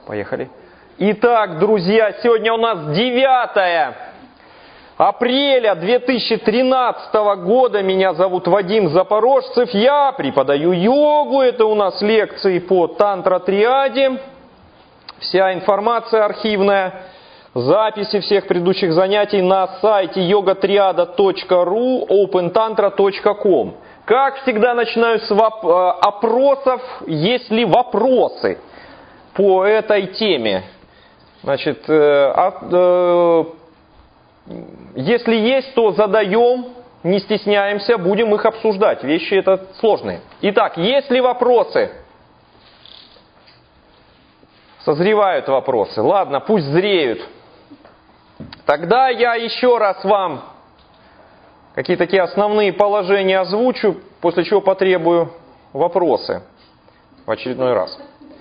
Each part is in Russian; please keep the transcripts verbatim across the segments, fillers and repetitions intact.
Поехали. Итак, друзья, сегодня у нас девятое апреля две тысячи тринадцатого года. Меня зовут Вадим Запорожцев. Я преподаю йогу. Это у нас лекции по тантра-триаде. Вся информация архивная, записи всех предыдущих занятий на сайте йога триада точка ру, опен тантра точка ком. Как всегда, начинаю с воп- опросов, есть ли вопросы по этой теме. Значит, э, э, если есть, то задаем, не стесняемся, будем их обсуждать. Вещи это сложные. Итак, есть ли вопросы? Созревают вопросы. Ладно, пусть зреют. Тогда я еще раз вам какие-то такие основные положения озвучу, после чего потребую вопросы в очередной раз.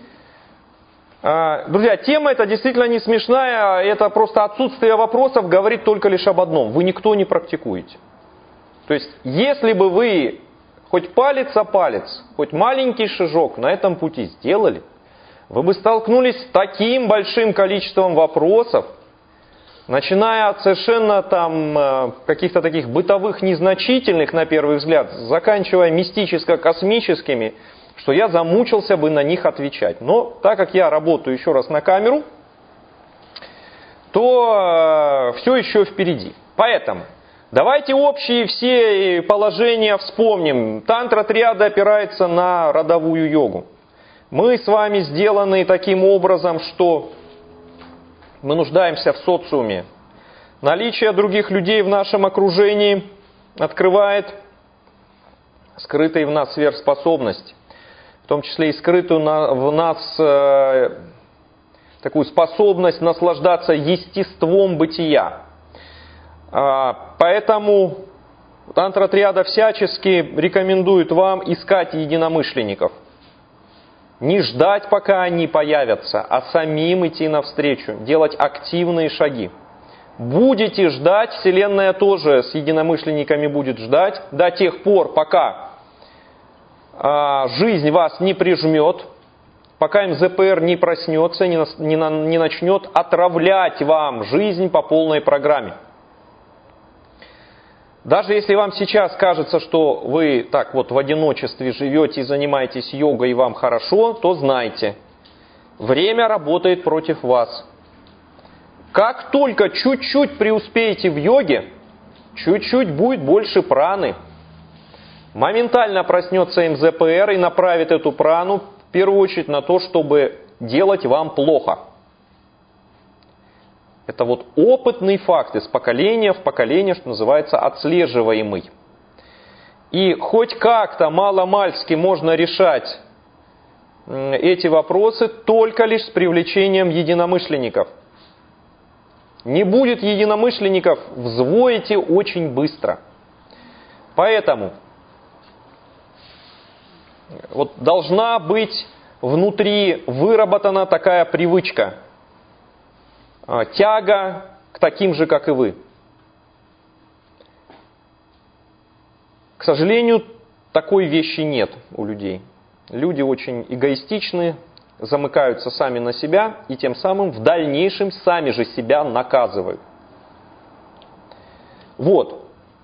Друзья, тема эта действительно не смешная, это просто отсутствие вопросов говорит только лишь об одном. Вы никто не практикуете. То есть, если бы вы хоть палец о палец, хоть маленький шажок на этом пути сделали, вы бы столкнулись с таким большим количеством вопросов, начиная от совершенно там каких-то таких бытовых, незначительных на первый взгляд, заканчивая мистическо-космическими, что я замучился бы на них отвечать. Но так как я работаю еще раз на камеру, то э, все еще впереди. Поэтому давайте общие все положения вспомним. Тантра-триада опирается на родовую йогу. Мы с вами сделаны таким образом, что мы нуждаемся в социуме. Наличие других людей в нашем окружении открывает скрытые в нас сверхспособности. В том числе и скрытую в нас э, такую способность наслаждаться естеством бытия. А, поэтому тантра-триада всячески рекомендует вам искать единомышленников. Не ждать, пока они появятся, а самим идти навстречу, делать активные шаги. Будете ждать, Вселенная тоже с единомышленниками будет ждать до тех пор, пока жизнь вас не прижмет, пока эм зэ пэ эр не проснется, не, не, не начнет отравлять вам жизнь по полной программе. Даже если вам сейчас кажется, что вы так вот в одиночестве живете и занимаетесь йогой и вам хорошо, то знайте, время работает против вас. Как только чуть-чуть преуспеете в йоге, чуть-чуть будет больше праны. Моментально проснется эм зэ пэ эр и направит эту прану в первую очередь на то, чтобы делать вам плохо. Это вот опытный факт из поколения в поколение, что называется, отслеживаемый. И хоть как-то мало-мальски можно решать эти вопросы только лишь с привлечением единомышленников. Не будет единомышленников, взвоите очень быстро. Поэтому вот должна быть внутри выработана такая привычка, тяга к таким же, как и вы. К сожалению, такой вещи нет у людей. Люди очень эгоистичны, замыкаются сами на себя и тем самым в дальнейшем сами же себя наказывают. Вот.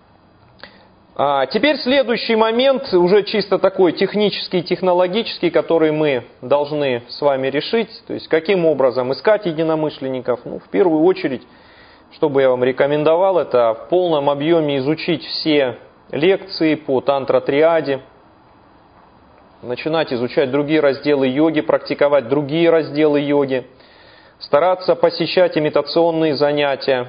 А теперь следующий момент, уже чисто такой технический, технологический, который мы должны с вами решить. То есть, каким образом искать единомышленников. Ну, в первую очередь, что бы я вам рекомендовал, это в полном объеме изучить все лекции по тантра-триаде, начинать изучать другие разделы йоги, практиковать другие разделы йоги, стараться посещать имитационные занятия,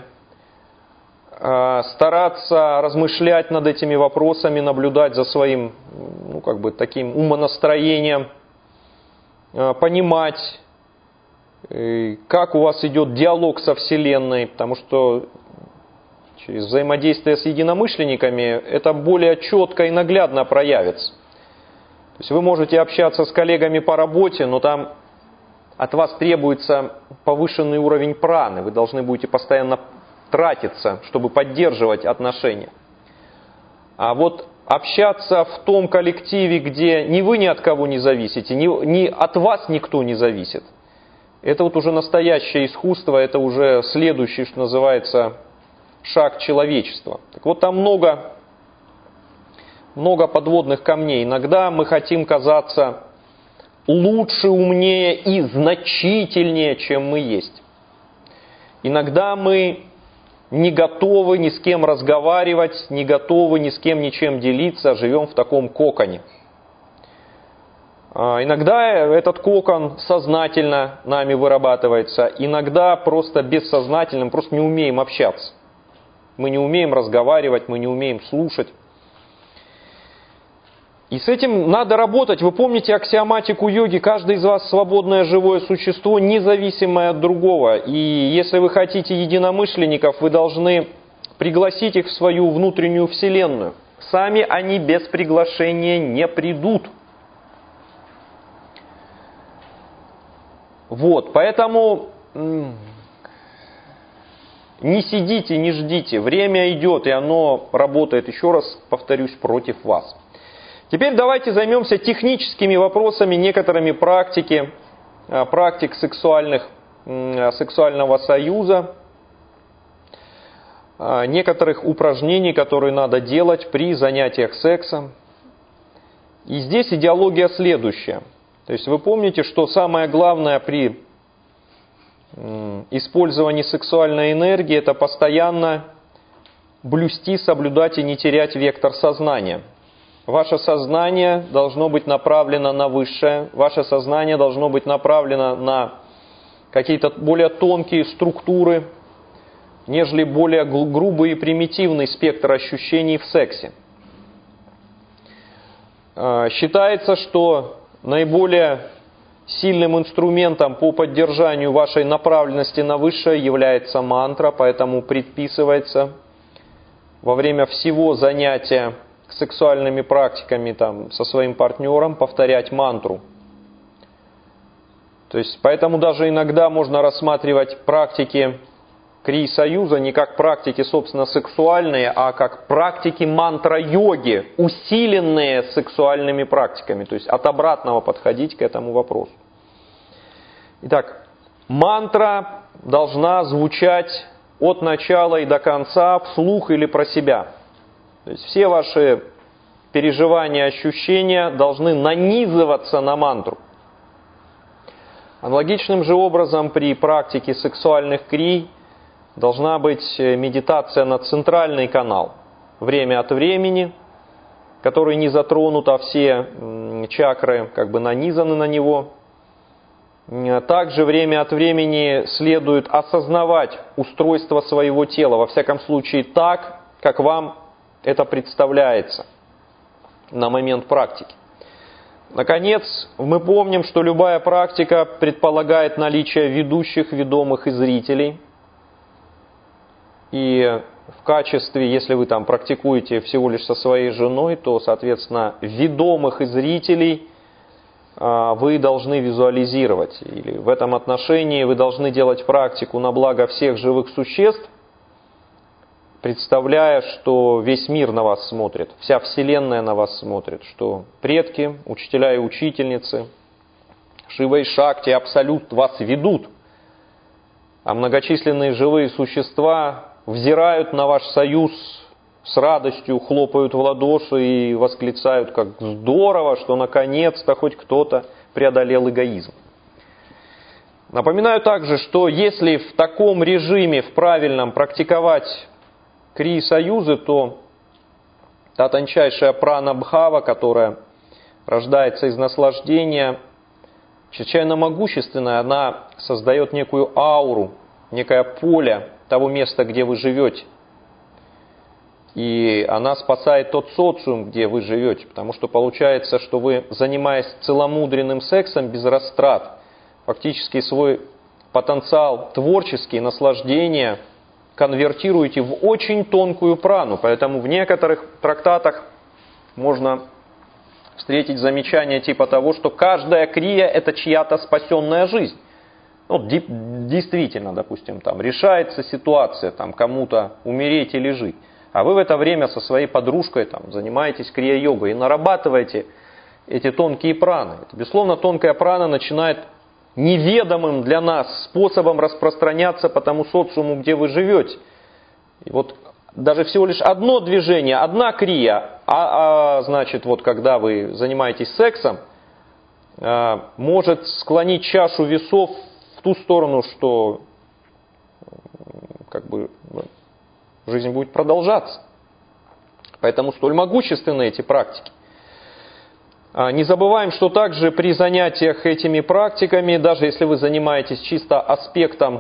стараться размышлять над этими вопросами, наблюдать за своим, ну, как бы таким умонастроением, понимать, как у вас идет диалог со Вселенной, потому что через взаимодействие с единомышленниками это более четко и наглядно проявится. То есть вы можете общаться с коллегами по работе, но там от вас требуется повышенный уровень праны, вы должны будете постоянно тратиться, чтобы поддерживать отношения. А вот общаться в том коллективе, где ни вы ни от кого не зависите, ни, ни от вас никто не зависит, Это вот уже настоящее искусство, это уже следующий, что называется, шаг человечества. Так вот, там много, много подводных камней. Иногда мы хотим казаться лучше, умнее и значительнее, чем мы есть. Иногда мы не готовы ни с кем разговаривать, не готовы ни с кем ничем делиться, живем в таком коконе. Иногда этот кокон сознательно нами вырабатывается, иногда просто бессознательно, просто не умеем общаться. Мы не умеем разговаривать, мы не умеем слушать. И с этим надо работать. Вы помните аксиоматику йоги: каждый из вас свободное живое существо, независимое от другого. И если вы хотите единомышленников, вы должны пригласить их в свою внутреннюю вселенную. Сами они без приглашения не придут. Вот, поэтому не сидите, не ждите. Время идет, и оно работает, еще раз повторюсь, против вас. Теперь давайте займемся техническими вопросами, некоторыми практики, практик сексуальных, сексуального союза, некоторых упражнений, которые надо делать при занятиях сексом. И здесь идеология следующая. То есть вы помните, что самое главное при использовании сексуальной энергии — это постоянно блюсти, соблюдать и не терять вектор сознания. Ваше сознание должно быть направлено на высшее, ваше сознание должно быть направлено на какие-то более тонкие структуры, нежели более грубый и примитивный спектр ощущений в сексе. Считается, что наиболее сильным инструментом по поддержанию вашей направленности на высшее является мантра, поэтому предписывается во время всего занятия сексуальными практиками там, со своим партнером повторять мантру. То есть, поэтому даже иногда можно рассматривать практики крия-союза не как практики, собственно, сексуальные, а как практики мантра-йоги, усиленные сексуальными практиками. То есть от обратного подходить к этому вопросу. Итак, мантра должна звучать от начала и до конца вслух или про себя. То есть все ваши переживания, ощущения должны нанизываться на мантру. Аналогичным же образом при практике сексуальных крий должна быть медитация на центральный канал, время от времени, который не затронут, а все чакры как бы нанизаны на него. Также время от времени следует осознавать устройство своего тела, во всяком случае так, как вам это представляется на момент практики. Наконец, мы помним, что любая практика предполагает наличие ведущих, ведомых и зрителей. И в качестве, если вы там практикуете всего лишь со своей женой, то, соответственно, ведомых и зрителей вы должны визуализировать. Или в этом отношении вы должны делать практику на благо всех живых существ, представляя, что весь мир на вас смотрит, вся Вселенная на вас смотрит, что предки, учителя и учительницы, Шива и Шакти, Абсолют вас ведут, а многочисленные живые существа взирают на ваш союз с радостью, хлопают в ладоши и восклицают, как здорово, что наконец-то хоть кто-то преодолел эгоизм. Напоминаю также, что если в таком режиме, в правильном, практиковать крия-союзы, то та тончайшая прана-бхава, которая рождается из наслаждения, чрезвычайно могущественная, она создает некую ауру, некое поле того места, где вы живете. И она спасает тот социум, где вы живете, потому что получается, что вы, занимаясь целомудренным сексом без растрат, фактически свой потенциал творческий, наслаждения конвертируете в очень тонкую прану. Поэтому в некоторых трактатах можно встретить замечание типа того, что каждая крия — это чья-то спасенная жизнь. Ну, действительно, допустим, там решается ситуация, там кому-то умереть или жить, а вы в это время со своей подружкой там занимаетесь крия-йогой и нарабатываете эти тонкие праны. Это, безусловно, тонкая прана начинает неведомым для нас способом распространяться по тому социуму, где вы живете. И вот даже всего лишь одно движение, одна крия, а, а значит, вот когда вы занимаетесь сексом, а, может склонить чашу весов в ту сторону, что как бы жизнь будет продолжаться. Поэтому столь могущественны эти практики. Не забываем, что также при занятиях этими практиками, даже если вы занимаетесь чисто аспектом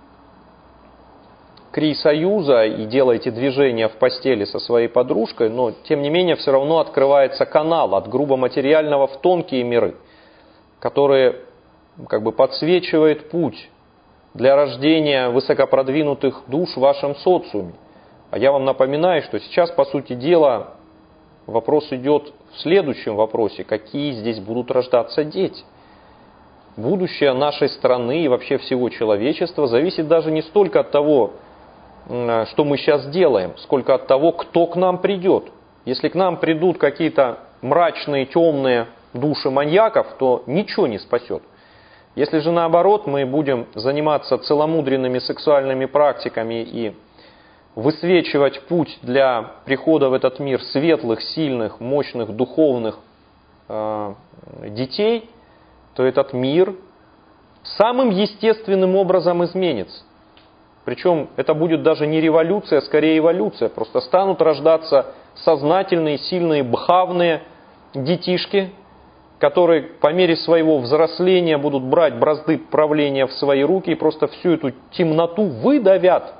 крий-союза и делаете движения в постели со своей подружкой, но тем не менее все равно открывается канал от грубо-материального в тонкие миры, который как бы подсвечивает путь для рождения высокопродвинутых душ в вашем социуме. А я вам напоминаю, что сейчас, по сути дела, вопрос идет в следующем вопросе: какие здесь будут рождаться дети? Будущее нашей страны и вообще всего человечества зависит даже не столько от того, что мы сейчас делаем, сколько от того, кто к нам придет. Если к нам придут какие-то мрачные, темные души маньяков, то ничего не спасет. Если же наоборот мы будем заниматься целомудренными сексуальными практиками и высвечивать путь для прихода в этот мир светлых, сильных, мощных, духовных э, детей, то этот мир самым естественным образом изменится. Причем это будет даже не революция, а скорее эволюция. Просто станут рождаться сознательные, сильные, бхавные детишки, которые по мере своего взросления будут брать бразды правления в свои руки и просто всю эту темноту выдавят.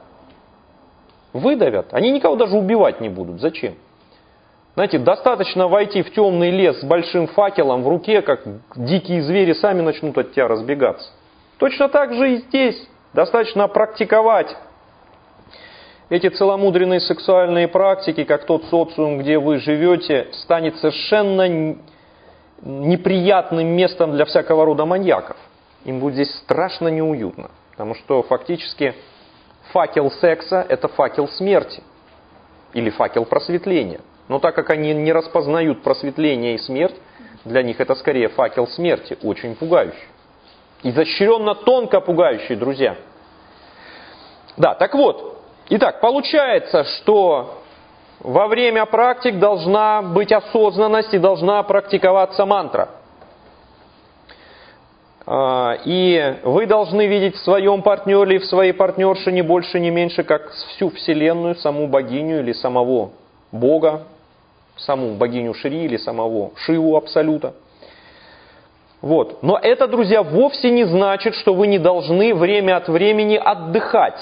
Выдавят. Они никого даже убивать не будут. Зачем? Знаете, достаточно войти в темный лес с большим факелом в руке, как дикие звери сами начнут от тебя разбегаться. Точно так же и здесь. Достаточно практиковать эти целомудренные сексуальные практики, как тот социум, где вы живете, станет совершенно неприятным местом для всякого рода маньяков. Им будет здесь страшно неуютно, потому что фактически факел секса – это факел смерти или факел просветления. Но так как они не распознают просветление и смерть, для них это скорее факел смерти, очень пугающий. Изощренно тонко пугающий, друзья. Да, так вот. Итак, получается, что во время практик должна быть осознанность и должна практиковаться мантра. И вы должны видеть в своем партнере или в своей партнерше не больше, не меньше, как всю Вселенную, саму богиню или самого Бога, саму богиню Шри или самого Шиву Абсолюта. Вот. Но это, друзья, вовсе не значит, что вы не должны время от времени отдыхать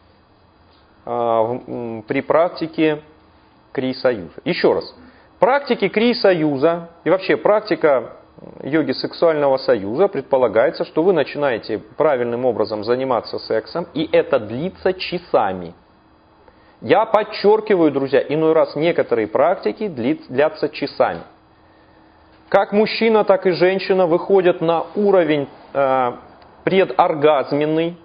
э, при практике крий-союза. Еще раз. Практики крий-союза и вообще практика йоги сексуального союза предполагается, что вы начинаете правильным образом заниматься сексом, и это длится часами. Я подчеркиваю, друзья, иной раз некоторые практики длятся часами. Как мужчина, так и женщина выходят на уровень э, предоргазменный,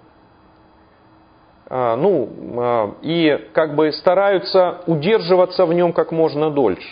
э, ну, э, и как бы стараются удерживаться в нем как можно дольше.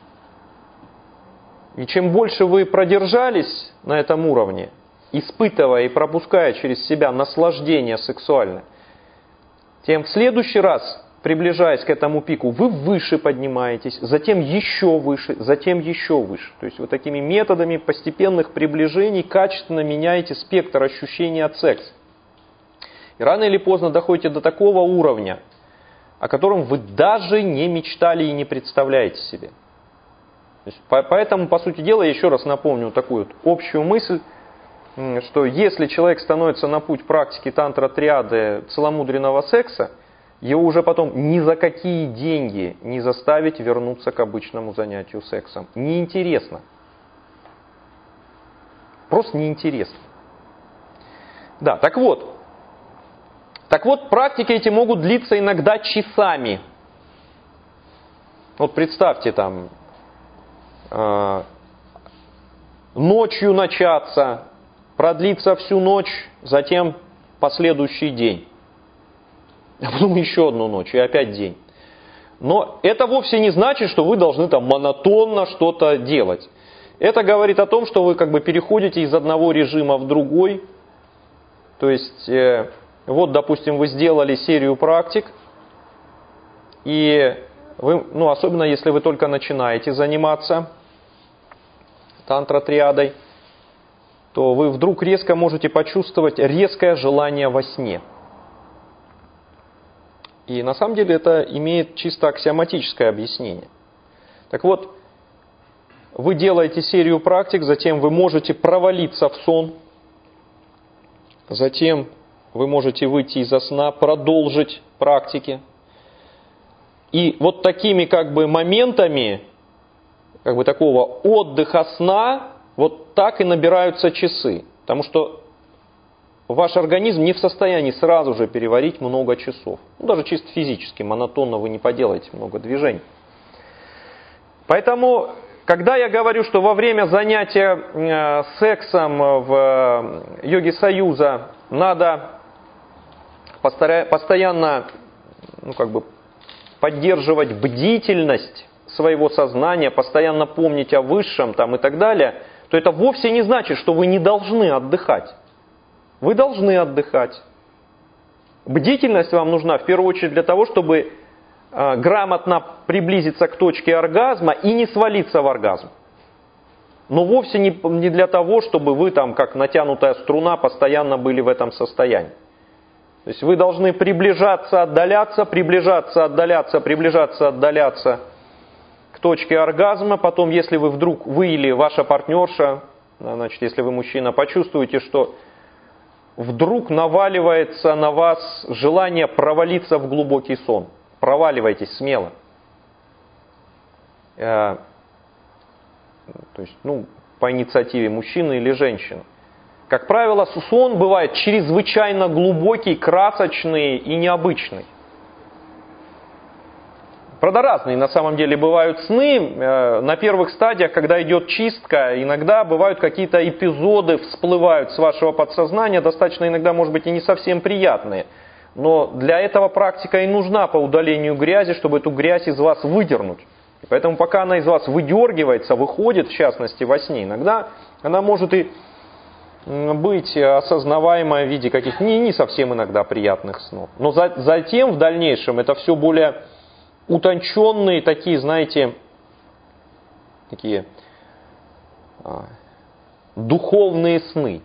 И чем больше вы продержались на этом уровне, испытывая и пропуская через себя наслаждение сексуальное, тем в следующий раз, приближаясь к этому пику, вы выше поднимаетесь, затем еще выше, затем еще выше. То есть вот такими методами постепенных приближений качественно меняете спектр ощущений от секса. И рано или поздно доходите до такого уровня, о котором вы даже не мечтали и не представляете себе. То есть, поэтому, по сути дела, я еще раз напомню такую вот общую мысль, что если человек становится на путь практики тантра-триады целомудренного секса, его уже потом ни за какие деньги не заставить вернуться к обычному занятию сексом. Неинтересно. Просто неинтересно. Да, так вот. Так вот, практики эти могут длиться иногда часами. Вот представьте там, э, ночью начаться, продлиться всю ночь, затем последующий день. А потом еще одну ночь и опять день. Но это вовсе не значит, что вы должны там монотонно что-то делать. Это говорит о том, что вы как бы переходите из одного режима в другой, То есть, э, вот, допустим, вы сделали серию практик, и вы, ну, особенно если вы только начинаете заниматься тантра-триадой, то вы вдруг резко можете почувствовать резкое желание во сне. И на самом деле это имеет чисто аксиоматическое объяснение. Так вот, вы делаете серию практик, затем вы можете провалиться в сон, затем вы можете выйти из сна, продолжить практики. И вот такими как бы моментами, как бы такого отдыха сна, вот так и набираются часы. Потому что ваш организм не в состоянии сразу же переварить много часов. Ну, даже чисто физически, монотонно вы не поделаете много движений. Поэтому, когда я говорю, что во время занятия э, сексом в э, йоге союза надо постаря- постоянно ну, как бы поддерживать бдительность своего сознания, постоянно помнить о высшем там, и так далее, то это вовсе не значит, что вы не должны отдыхать. Вы должны отдыхать. Бдительность вам нужна в первую очередь для того, чтобы э, грамотно приблизиться к точке оргазма и не свалиться в оргазм. Но вовсе не, не для того, чтобы вы там, как натянутая струна, постоянно были в этом состоянии. То есть вы должны приближаться, отдаляться, приближаться, отдаляться, приближаться, отдаляться к точке оргазма. Потом, если вы вдруг, вы или ваша партнерша, значит, если вы мужчина, почувствуете, что вдруг наваливается на вас желание провалиться в глубокий сон. Проваливайтесь смело. Э, то есть, ну, по инициативе мужчины или женщины. Как правило, сон бывает чрезвычайно глубокий, красочный и необычный. Правда, разные на самом деле бывают сны. На первых стадиях, когда идет чистка, иногда бывают какие-то эпизоды, всплывают с вашего подсознания, достаточно иногда, может быть, и не совсем приятные. Но для этого практика и нужна по удалению грязи, чтобы эту грязь из вас выдернуть. И поэтому пока она из вас выдергивается, выходит, в частности, во сне, иногда она может и быть осознаваемой в виде каких-то не, не совсем иногда приятных снов. Но за, затем, в дальнейшем, это все более утонченные такие, знаете, такие а, духовные сны.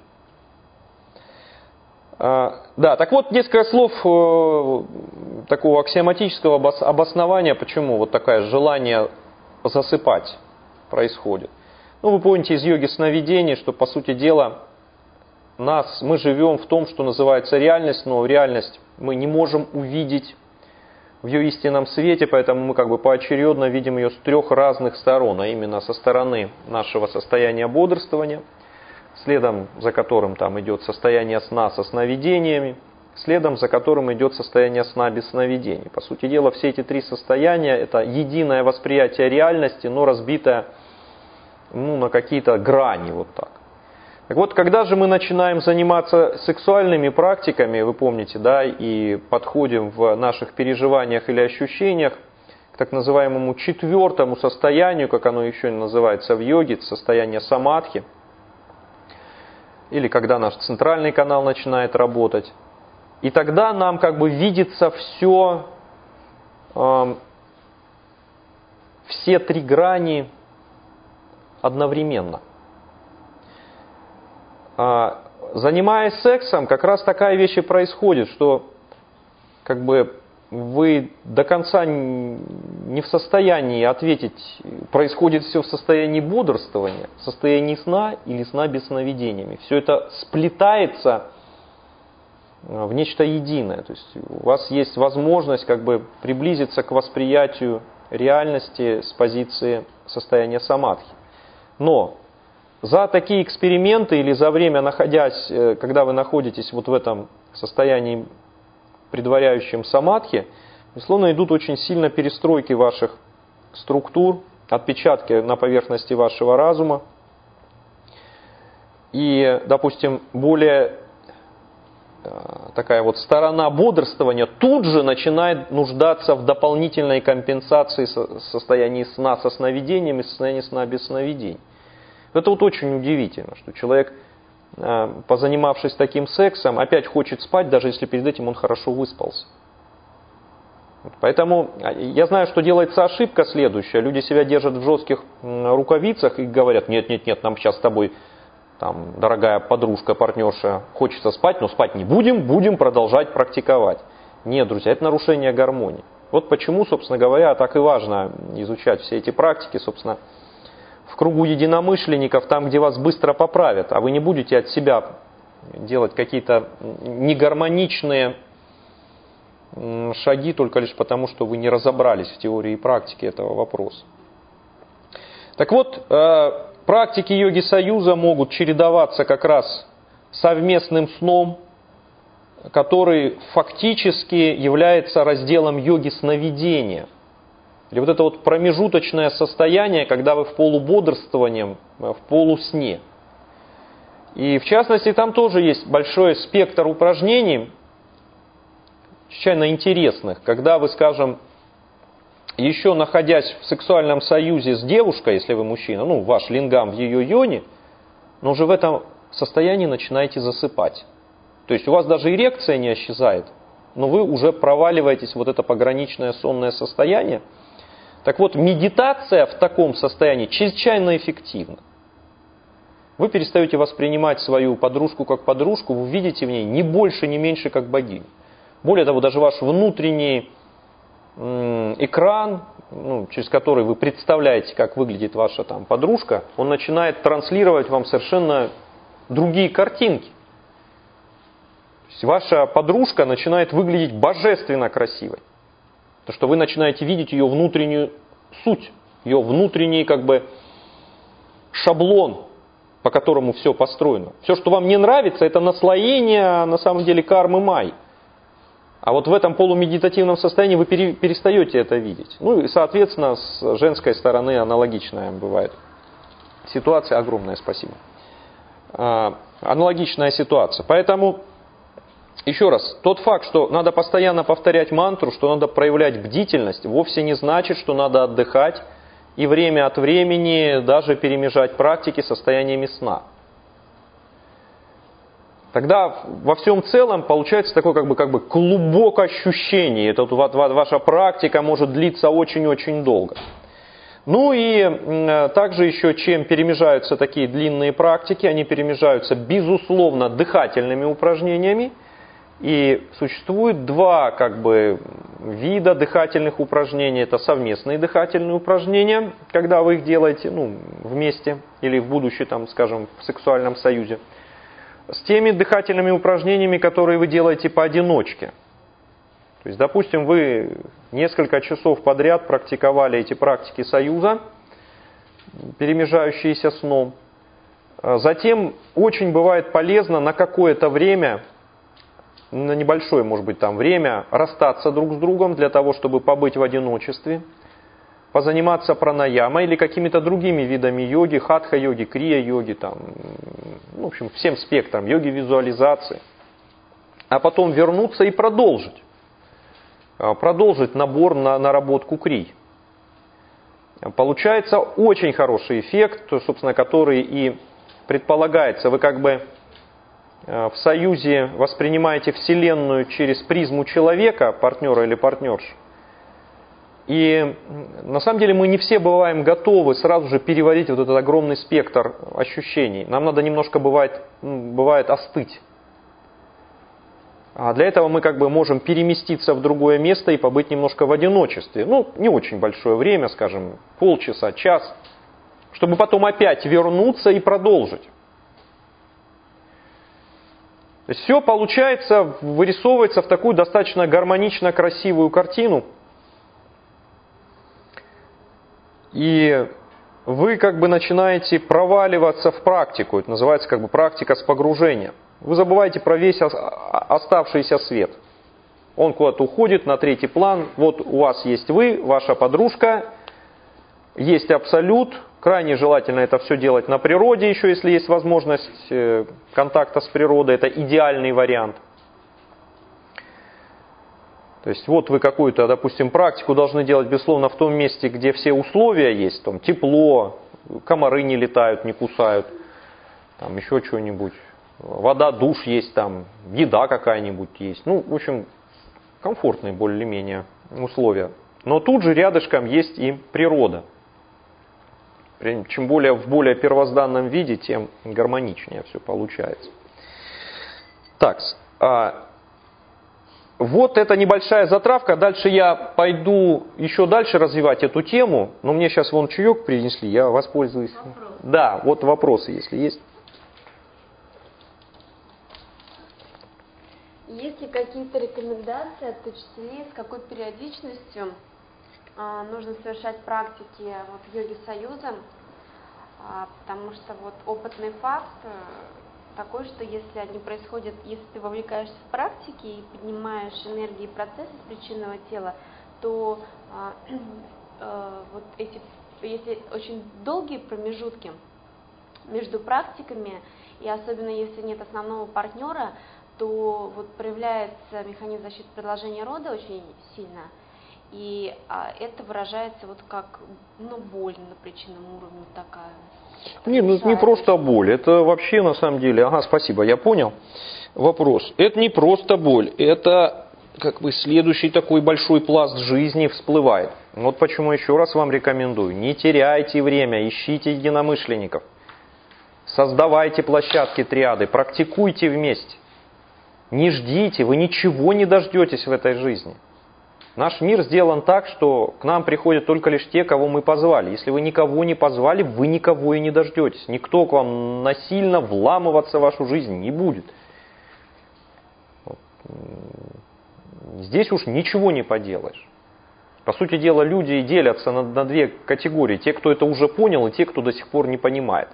А, да, так вот, несколько слов э, такого аксиоматического обос, обоснования, почему вот такое желание засыпать происходит. Ну, вы помните из йоги сновидений, что, по сути дела, нас, мы живем в том, что называется реальность, но реальность мы не можем увидеть в ее истинном свете, поэтому мы как бы поочередно видим ее с трех разных сторон, а именно со стороны нашего состояния бодрствования, следом за которым там идет состояние сна со сновидениями, следом за которым идет состояние сна без сновидений. По сути дела, все эти три состояния – это единое восприятие реальности, но разбитое ну, на какие-то грани вот так. Так вот, когда же мы начинаем заниматься сексуальными практиками, вы помните, да, и подходим в наших переживаниях или ощущениях к так называемому четвертому состоянию, как оно еще называется в йоге, состояние самадхи, или когда наш центральный канал начинает работать, и тогда нам как бы видится все, э, все три грани одновременно. Занимаясь сексом, как раз такая вещь и происходит, что как бы вы до конца не в состоянии ответить, происходит все в состоянии бодрствования, в состоянии сна или сна без сновидениями. Все это сплетается в нечто единое. То есть у вас есть возможность как бы приблизиться к восприятию реальности с позиции состояния самадхи. Но за такие эксперименты или за время, находясь, когда вы находитесь вот в этом состоянии, предваряющем самадхи, безусловно, идут очень сильно перестройки ваших структур, отпечатки на поверхности вашего разума. И, допустим, более такая вот сторона бодрствования тут же начинает нуждаться в дополнительной компенсации состояния сна со сновидениями, состояния сна без сновидений. Это вот очень удивительно, что человек позанимавшись таким сексом, опять хочет спать, даже если перед этим он хорошо выспался. Поэтому я знаю, что делается ошибка следующая. Люди себя держат в жестких рукавицах и говорят: нет, нет, нет, нам сейчас с тобой, там, дорогая подружка, партнерша, хочется спать, но спать не будем, будем продолжать практиковать. Нет, друзья, это нарушение гармонии. Вот почему, собственно говоря, так и важно изучать все эти практики, собственно, в кругу единомышленников, там, где вас быстро поправят, а вы не будете от себя делать какие-то негармоничные шаги только лишь потому, что вы не разобрались в теории и практике этого вопроса. Так вот, практики йоги союза могут чередоваться как раз совместным сном, который фактически является разделом йоги сновидения. Или вот это вот промежуточное состояние, когда вы в полубодрствовании, в полусне. И в частности, там тоже есть большой спектр упражнений, чрезвычайно интересных, когда вы, скажем, еще находясь в сексуальном союзе с девушкой, если вы мужчина, ну, ваш лингам в ее йоне, но уже в этом состоянии начинаете засыпать. То есть у вас даже эрекция не исчезает, но вы уже проваливаетесь в вот это пограничное сонное состояние. Так вот, медитация в таком состоянии чрезвычайно эффективна. Вы перестаете воспринимать свою подружку как подружку, вы видите в ней не больше, не меньше, как богиню. Более того, даже ваш внутренний м, экран, ну, через который вы представляете, как выглядит ваша там подружка, он начинает транслировать вам совершенно другие картинки. То есть ваша подружка начинает выглядеть божественно красивой. Потому что вы начинаете видеть ее внутреннюю суть, ее внутренний как бы шаблон, по которому все построено. Все, что вам не нравится, это наслоение на самом деле кармы май. А вот в этом полумедитативном состоянии вы перестаете это видеть. Ну и, соответственно, с женской стороны аналогичная бывает ситуация. Огромное спасибо. Аналогичная ситуация. Поэтому, еще раз, тот факт, что надо постоянно повторять мантру, что надо проявлять бдительность, вовсе не значит, что надо отдыхать и время от времени даже перемежать практики состояниями сна. Тогда во всем целом получается такое как бы, как бы клубок ощущений. Это вот ваша практика может длиться очень-очень долго. Ну и также еще, чем перемежаются такие длинные практики, они перемежаются, безусловно, дыхательными упражнениями. И существует два как бы вида дыхательных упражнений. Это совместные дыхательные упражнения, когда вы их делаете ну, вместе или в будущем, там, скажем, в сексуальном союзе. С теми дыхательными упражнениями, которые вы делаете поодиночке. То есть, допустим, вы несколько часов подряд практиковали эти практики союза, перемежающиеся сном. Затем очень бывает полезно на какое-то время, на небольшое, может быть, там время, расстаться друг с другом для того, чтобы побыть в одиночестве, позаниматься пранаямой или какими-то другими видами йоги, хатха-йоги, крия-йоги, там, ну, в общем, всем спектром, йоги визуализации. А потом вернуться и продолжить. Продолжить набор на наработку крий. Получается очень хороший эффект, собственно, который и предполагается. Вы как бы в союзе воспринимаете Вселенную через призму человека, партнера или партнерши. И на самом деле мы не все бываем готовы сразу же переварить вот этот огромный спектр ощущений. Нам надо немножко бывает, бывает остыть. А для этого мы как бы можем переместиться в другое место и побыть немножко в одиночестве. Ну, не очень большое время, скажем, полчаса, час, чтобы потом опять вернуться и продолжить. То есть все получается, вырисовывается в такую достаточно гармонично красивую картину. И вы как бы начинаете проваливаться в практику. Это называется как бы практика с погружением. Вы забываете про весь оставшийся свет. Он куда-то уходит на третий план. Вот у вас есть вы, ваша подружка, есть абсолют. Крайне желательно это все делать на природе, еще если есть возможность контакта с природой. Это идеальный вариант. То есть вот вы какую-то, допустим, практику должны делать, безусловно, в том месте, где все условия есть. Там тепло, комары не летают, не кусают, там еще что-нибудь. вода, душ есть там, еда какая-нибудь есть. Ну, в общем, комфортные более-менее условия. Но тут же рядышком есть и природа. Чем более в более первозданном виде, тем гармоничнее все получается. Так, а, вот это небольшая затравка. Дальше я пойду еще дальше развивать эту тему. Но мне сейчас вон чаек принесли, я воспользуюсь. Вопрос. Да, вот вопросы, если есть. Есть ли какие-то рекомендации от учителей, с какой периодичностью а, нужно совершать практики вот, йоги союза? А, потому что вот опытный факт а, такой, что если они происходят, если ты вовлекаешься в практики и поднимаешь энергии и процессы с причинного тела, то а, а, вот эти, если очень долгие промежутки между практиками, и особенно если нет основного партнера, то вот проявляется механизм защиты продолжения рода очень сильно, и а, это выражается вот как, ну, боль на причинном уровне такая. Не, ну это не просто боль, это вообще на самом деле, ага, спасибо, я понял вопрос. Это не просто боль, это как бы следующий такой большой пласт жизни всплывает. Вот почему еще раз вам рекомендую, не теряйте время, ищите единомышленников, создавайте площадки триады, практикуйте вместе. Не ждите, вы ничего не дождетесь в этой жизни. Наш мир сделан так, что к нам приходят только лишь те, кого мы позвали. Если вы никого не позвали, вы никого и не дождетесь. Никто к вам насильно вламываться в вашу жизнь не будет. Здесь уж ничего не поделаешь. По сути дела, люди делятся на, на две категории. Те, кто это уже понял, и те, кто до сих пор не понимает.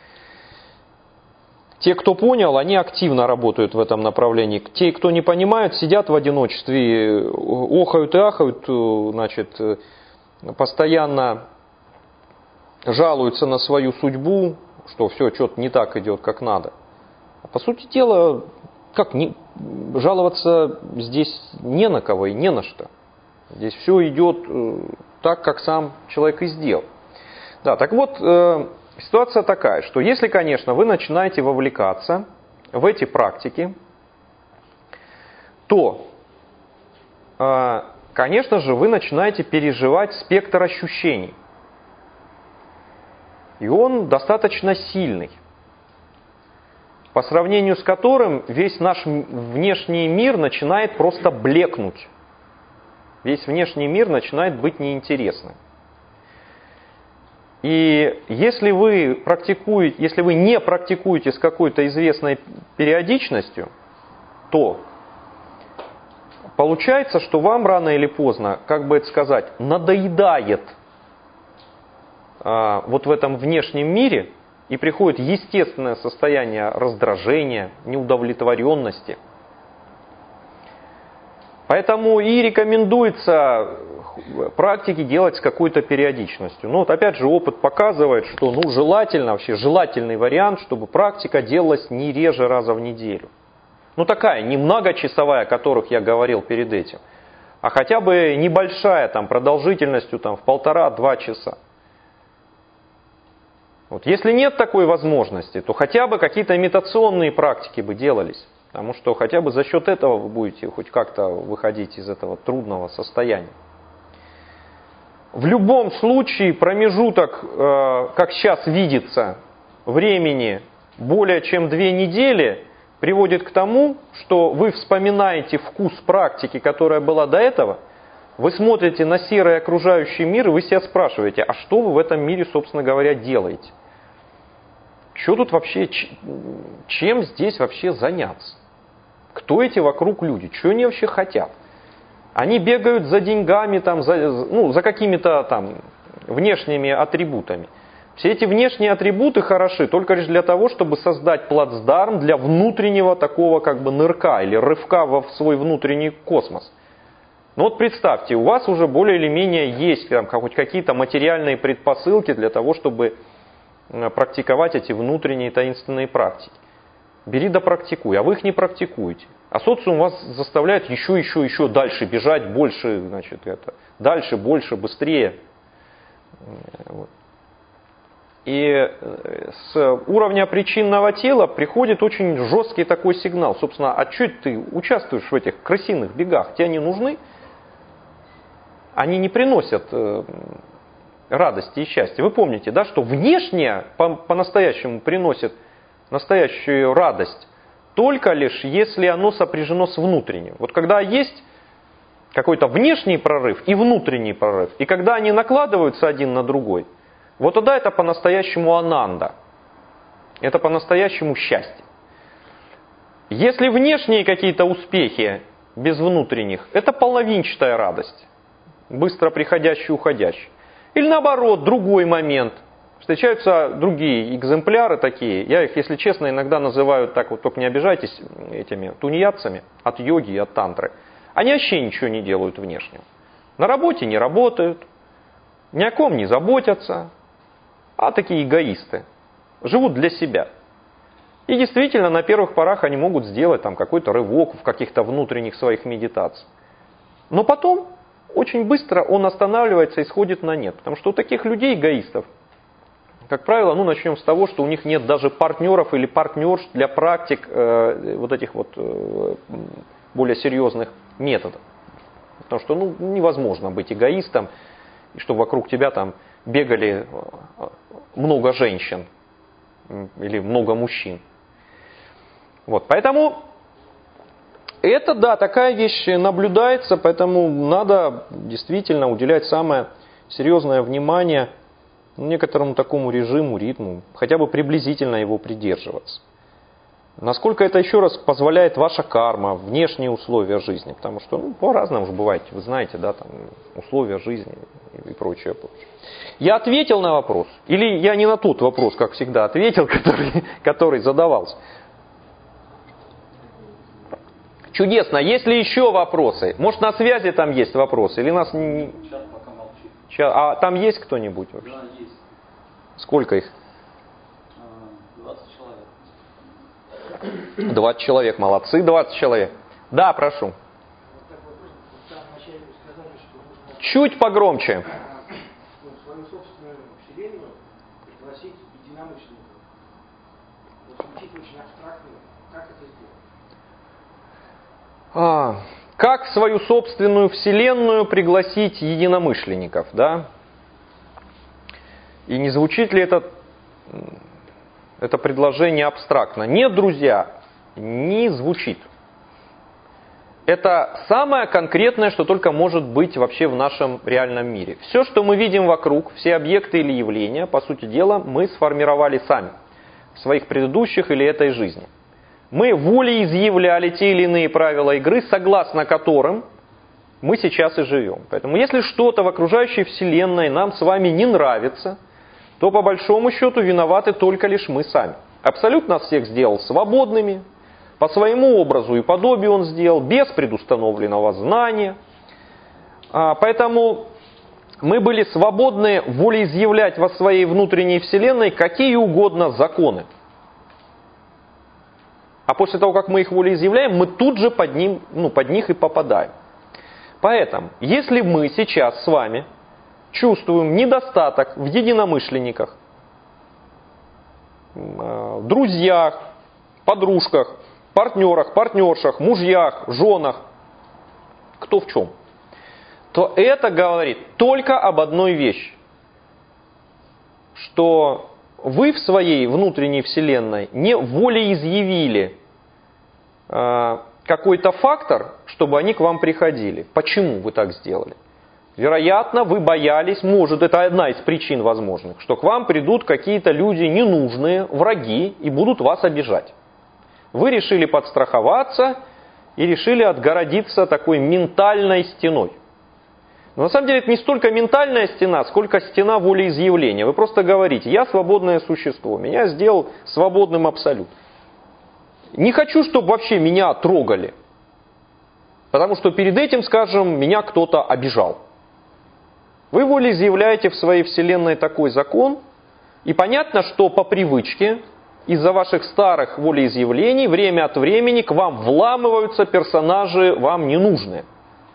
Те, кто понял, они активно работают в этом направлении. Те, кто не понимают, сидят в одиночестве, охают и ахают, значит, постоянно жалуются на свою судьбу, что все что-то не так идет, как надо. А по сути дела, как не, жаловаться здесь не на кого и не на что. Здесь все идет так, как сам человек и сделал. Да, так вот, ситуация такая, что если, конечно, вы начинаете вовлекаться в эти практики, то, конечно же, вы начинаете переживать спектр ощущений. И он достаточно сильный, по сравнению с которым весь наш внешний мир начинает просто блекнуть. Весь внешний мир начинает быть неинтересным. И если вы практикуете, если вы не практикуете с какой-то известной периодичностью, то получается, что вам рано или поздно, как бы это сказать, надоедает а, вот в этом внешнем мире, и приходит естественное состояние раздражения, неудовлетворенности. Поэтому и рекомендуется практики делать с какой-то периодичностью. Но вот опять же опыт показывает, что ну, желательно, вообще желательный вариант, чтобы практика делалась не реже раза в неделю. Ну такая, не многочасовая, о которых я говорил перед этим, а хотя бы небольшая, там, продолжительностью там, в полтора-два часа. Вот. Если нет такой возможности, то хотя бы какие-то имитационные практики бы делались. Потому что хотя бы за счет этого вы будете хоть как-то выходить из этого трудного состояния. В любом случае промежуток, как сейчас видится, времени более чем две недели приводит к тому, что вы вспоминаете вкус практики, которая была до этого, вы смотрите на серый окружающий мир, и вы себя спрашиваете, а что вы в этом мире, собственно говоря, делаете? Что тут вообще, чем здесь вообще заняться? Кто эти вокруг люди? Что они вообще хотят? Они бегают за деньгами, там, за, ну, за какими-то там внешними атрибутами. Все эти внешние атрибуты хороши только лишь для того, чтобы создать плацдарм для внутреннего такого как бы нырка или рывка в свой внутренний космос. Ну вот представьте, у вас уже более или менее есть там, хоть какие-то материальные предпосылки для того, чтобы практиковать эти внутренние таинственные практики. Бери да практикуй, а вы их не практикуете. А социум вас заставляет еще, еще, еще дальше бежать, больше, значит, это, дальше, больше, быстрее. Вот. И с уровня причинного тела приходит очень жесткий такой сигнал. Собственно, а что ты участвуешь в этих крысиных бегах? Тебе они нужны? Они не приносят радости и счастья. Вы помните, да, что внешнее по-настоящему приносит настоящую радость только лишь если оно сопряжено с внутренним. Вот когда есть какой-то внешний прорыв и внутренний прорыв, и когда они накладываются один на другой, вот тогда это по-настоящему ананда. Это по-настоящему счастье. Если внешние какие-то успехи без внутренних, это половинчатая радость, быстро приходящая и уходящая. Или наоборот, другой момент. Встречаются другие экземпляры такие, я их, если честно, иногда называю, так вот, только не обижайтесь, этими тунеядцами от йоги и от тантры. Они вообще ничего не делают внешнего. На работе не работают, ни о ком не заботятся, а такие эгоисты. Живут для себя. И действительно, на первых порах они могут сделать там какой-то рывок в каких-то внутренних своих медитациях. Но потом, очень быстро он останавливается и сходит на нет. Потому что у таких людей, эгоистов, как правило, ну начнем с того, что у них нет даже партнеров или партнерш для практик э, вот этих вот э, более серьезных методов. Потому что ну, невозможно быть эгоистом, и чтобы вокруг тебя там бегали много женщин или много мужчин. Вот, поэтому это, да, такая вещь наблюдается, поэтому надо действительно уделять самое серьезное внимание некоторому такому режиму, ритму, хотя бы приблизительно его придерживаться. Насколько это, еще раз, позволяет ваша карма, внешние условия жизни, потому что ну, по-разному же бывает, вы знаете, да, там, условия жизни и прочее, прочее. Я ответил на вопрос, или я не на тот вопрос, как всегда, ответил, который, который задавался? Чудесно. Есть ли еще вопросы? Может, на связи там есть вопросы? Или нас не... Сейчас пока молчит. Сейчас... А там есть кто-нибудь вообще? Да, есть. Сколько их? двадцать человек. двадцать человек. Молодцы, двадцать человек. Да, прошу. Чуть погромче. Свою собственную вселенную пригласить единомышленников. Вот звучит очень абстрактно. Как это сделать? А, как свою собственную вселенную пригласить единомышленников, да? И не звучит ли это, это предложение абстрактно? Нет, друзья, не звучит. Это самое конкретное, что только может быть вообще в нашем реальном мире. Все, что мы видим вокруг, все объекты или явления, по сути дела, мы сформировали сами в своих предыдущих или этой жизни. Мы волеизъявляли те или иные правила игры, согласно которым мы сейчас и живем. Поэтому если что-то в окружающей вселенной нам с вами не нравится, то по большому счету виноваты только лишь мы сами. Абсолют нас всех сделал свободными, по своему образу и подобию он сделал, без предустановленного знания. Поэтому мы были свободны волеизъявлять во своей внутренней вселенной какие угодно законы. А после того, как мы их волеизъявляем, мы тут же под, ним, ну, под них и попадаем. Поэтому, если мы сейчас с вами чувствуем недостаток в единомышленниках, в друзьях, подружках, партнерах, партнершах, мужьях, женах, кто в чем, то это говорит только об одной вещи, что вы в своей внутренней вселенной не волеизъявили э, какой-то фактор, чтобы они к вам приходили. Почему вы так сделали? Вероятно, вы боялись, может, это одна из причин возможных, что к вам придут какие-то люди ненужные, враги, и будут вас обижать. Вы решили подстраховаться и решили отгородиться такой ментальной стеной. Но на самом деле это не столько ментальная стена, сколько стена волеизъявления. Вы просто говорите, я свободное существо, меня сделал свободным абсолют. Не хочу, чтобы вообще меня трогали, потому что перед этим, скажем, меня кто-то обижал. Вы волеизъявляете в своей вселенной такой закон, и понятно, что по привычке, из-за ваших старых волеизъявлений, время от времени к вам вламываются персонажи вам ненужные.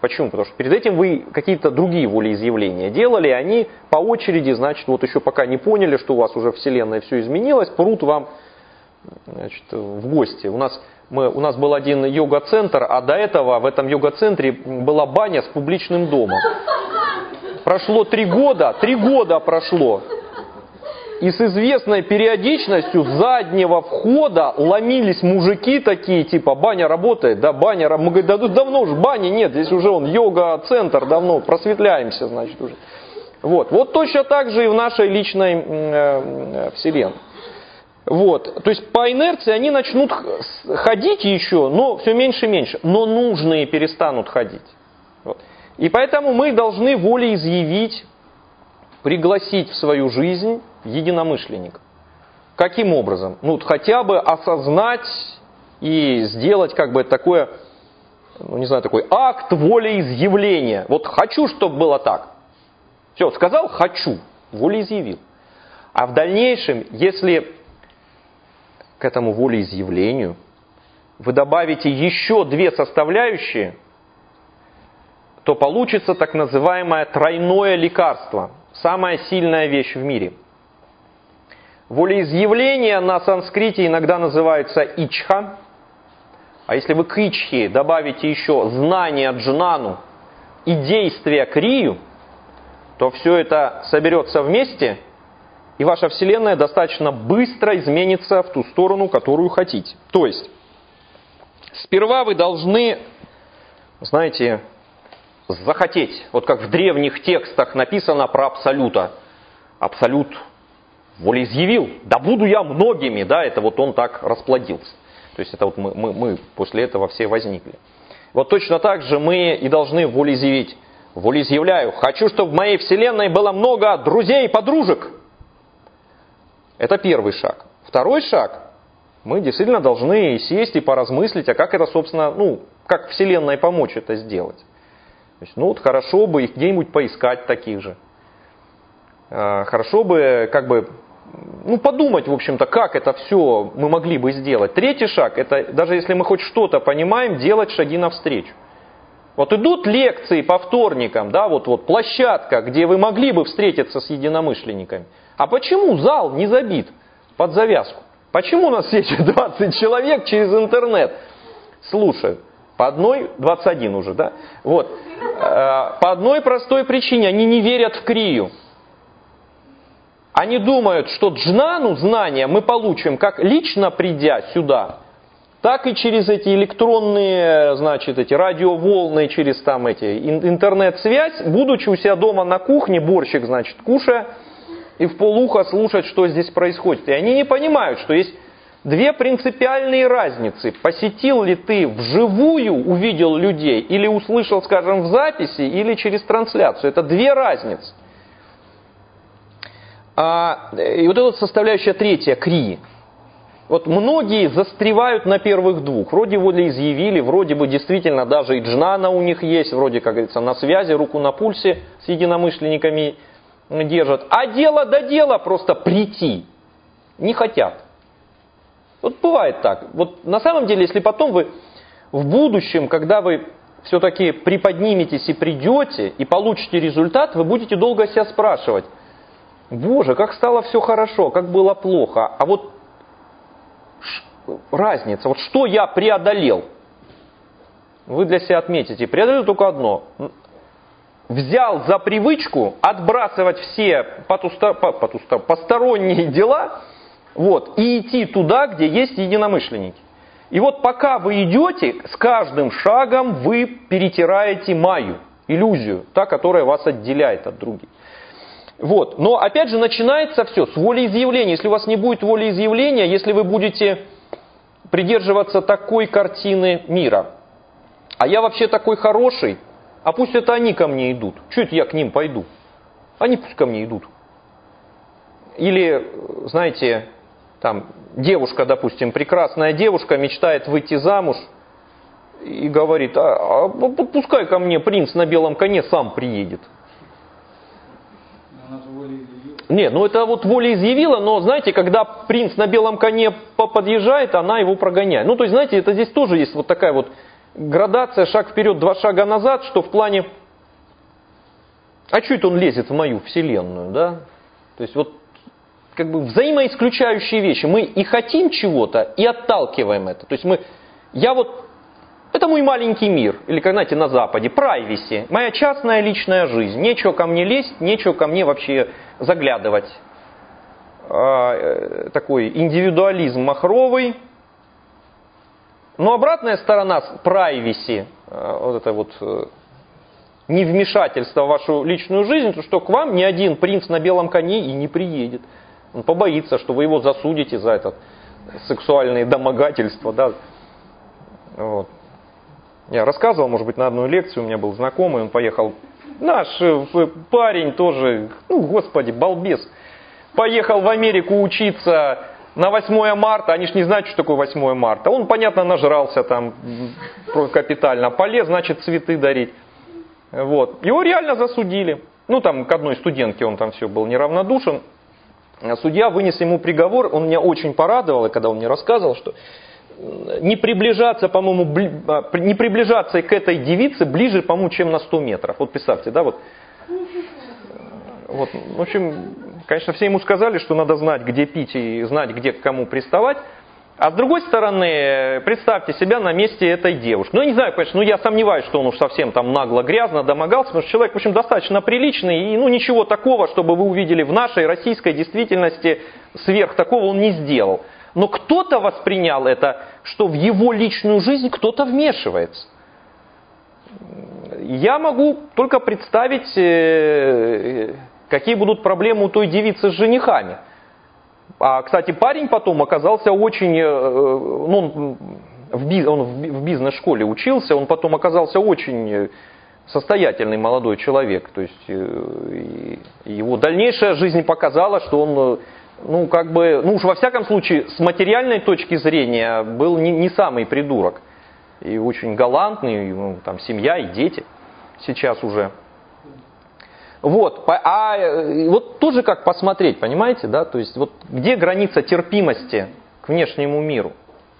Почему? Потому что перед этим вы какие-то другие волеизъявления делали, и они по очереди, значит, вот еще пока не поняли, что у вас уже Вселенная все изменилось, прут вам, значит, в гости. У нас, мы, у нас был один йога-центр, а до этого в этом йога-центре была баня с публичным домом. Прошло три года, три года прошло. И с известной периодичностью с заднего входа ломились мужики такие, типа, баня работает, да, баня работает. Мы говорим, да давно уже бани нет, здесь уже он йога-центр, давно просветляемся, значит, уже. Вот, вот точно так же и в нашей личной э, вселенной. Вот, то есть по инерции они начнут ходить еще, но все меньше и меньше, но нужные перестанут ходить. Вот. И поэтому мы должны волеизъявить, пригласить в свою жизнь единомышленников. Каким образом? Ну, хотя бы осознать и сделать как бы такое, ну, не знаю, такой акт волеизъявления. Вот хочу, чтобы было так. Все, сказал хочу, волеизъявил. А в дальнейшем, если к этому волеизъявлению вы добавите еще две составляющие, то получится так называемое тройное лекарство. Самая сильная вещь в мире. Волеизъявление на санскрите иногда называется ичха. А если вы к ичхе добавите еще знание джнану и действие крию, то все это соберется вместе, и ваша вселенная достаточно быстро изменится в ту сторону, которую хотите. То есть, сперва вы должны, знаете, захотеть. Вот как в древних текстах написано про абсолюта. Абсолют волеизъявил. Да буду я многими. Да, это вот он так расплодился. То есть это вот мы, мы, мы после этого все возникли. Вот точно так же мы и должны волеизъявить. Волеизъявляю. Хочу, чтобы в моей вселенной было много друзей и подружек. Это первый шаг. Второй шаг. Мы действительно должны сесть и поразмыслить, а как это, собственно, ну, как вселенной помочь это сделать. То есть, ну вот хорошо бы их где-нибудь поискать таких же. Хорошо бы как бы, ну подумать, в общем-то, как это все мы могли бы сделать. Третий шаг, это даже если мы хоть что-то понимаем, делать шаги навстречу. Вот идут лекции по вторникам, да, вот, вот площадка, где вы могли бы встретиться с единомышленниками. А почему зал не забит под завязку? Почему у нас все эти двадцать человек через интернет слушают? По одной, двадцать один уже, да? Вот. По одной простой причине, они не верят в крию. Они думают, что джнану, знания, мы получим как лично придя сюда, так и через эти электронные, значит, эти радиоволны, через там эти интернет-связь, будучи у себя дома на кухне, борщик, значит, кушая, и в полухо слушать, что здесь происходит. И они не понимают, что есть две принципиальные разницы. Посетил ли ты вживую, увидел людей, или услышал, скажем, в записи, или через трансляцию. Это две разницы. А, и вот эта составляющая третья, крии. Вот многие застревают на первых двух. Вроде волеизъявили, вроде бы действительно даже и джнана у них есть, вроде, как говорится, на связи, руку на пульсе с единомышленниками держат. А дело до дела просто прийти не хотят. Вот бывает так. Вот на самом деле, если потом вы в будущем, когда вы все-таки приподниметесь и придете, и получите результат, вы будете долго себя спрашивать: Боже, как стало все хорошо, как было плохо. А вот разница, вот что я преодолел? Вы для себя отметите. Преодолел только одно. Взял за привычку отбрасывать все потустор... потустор... посторонние дела, вот, и идти туда, где есть единомышленники. И вот пока вы идете, с каждым шагом вы перетираете майю, иллюзию, та, которая вас отделяет от других. Вот. Но опять же начинается все с волеизъявления. Если у вас не будет волеизъявления, если вы будете придерживаться такой картины мира, а я вообще такой хороший, а пусть это они ко мне идут. Чего это я к ним пойду? Они пусть ко мне идут. Или, знаете, там девушка, допустим, прекрасная девушка мечтает выйти замуж и говорит: а, а пускай ко мне принц на белом коне сам приедет. Она же волеизъявила. Нет, ну это вот волеизъявила, но знаете, когда принц на белом коне подъезжает, она его прогоняет. Ну то есть, знаете, это здесь тоже есть вот такая вот градация, шаг вперед, два шага назад, что в плане, а что это он лезет в мою вселенную, да? То есть вот как бы взаимоисключающие вещи. Мы и хотим чего-то, и отталкиваем это. То есть мы, я вот, это мой маленький мир, или, как знаете, на Западе, privacy, моя частная личная жизнь. Нечего ко мне лезть, нечего ко мне вообще заглядывать. А, такой индивидуализм махровый. Но обратная сторона privacy, вот это вот невмешательство в вашу личную жизнь, то что к вам ни один принц на белом коне и не приедет. Он побоится, что вы его засудите за это сексуальные домогательства. Да? Вот. Я рассказывал, может быть, на одной лекции, у меня был знакомый, он поехал, наш парень тоже, ну, господи, балбес, поехал в Америку учиться на восьмое марта, они ж не знают, что такое восьмое марта. Он, понятно, нажрался там капитально, полез, значит, цветы дарить. Вот. Его реально засудили. Ну, там, к одной студентке он там все был неравнодушен. Судья вынес ему приговор, он меня очень порадовал, когда он мне рассказывал, что не приближаться, по-моему, не приближаться к этой девице ближе, по-моему, чем на сто метров. Вот представьте, да, вот. Вот. В общем, конечно, все ему сказали, что надо знать, где пить и знать, где к кому приставать. А с другой стороны, представьте себя на месте этой девушки. Ну, я не знаю, конечно, ну я сомневаюсь, что он уж совсем там нагло, грязно домогался, потому что человек, в общем, достаточно приличный, и ну ничего такого, чтобы вы увидели в нашей российской действительности, сверх такого он не сделал. Но кто-то воспринял это, что в его личную жизнь кто-то вмешивается. Я могу только представить, какие будут проблемы у той девицы с женихами. А, кстати, парень потом оказался очень, ну, он в, биз, он в бизнес-школе учился, он потом оказался очень состоятельный молодой человек. То есть его дальнейшая жизнь показала, что он, ну, как бы, ну уж во всяком случае, с материальной точки зрения был не, не самый придурок. И очень галантный, ну, там семья и дети сейчас уже. Вот, а вот тоже как посмотреть, понимаете, да, то есть вот где граница терпимости к внешнему миру.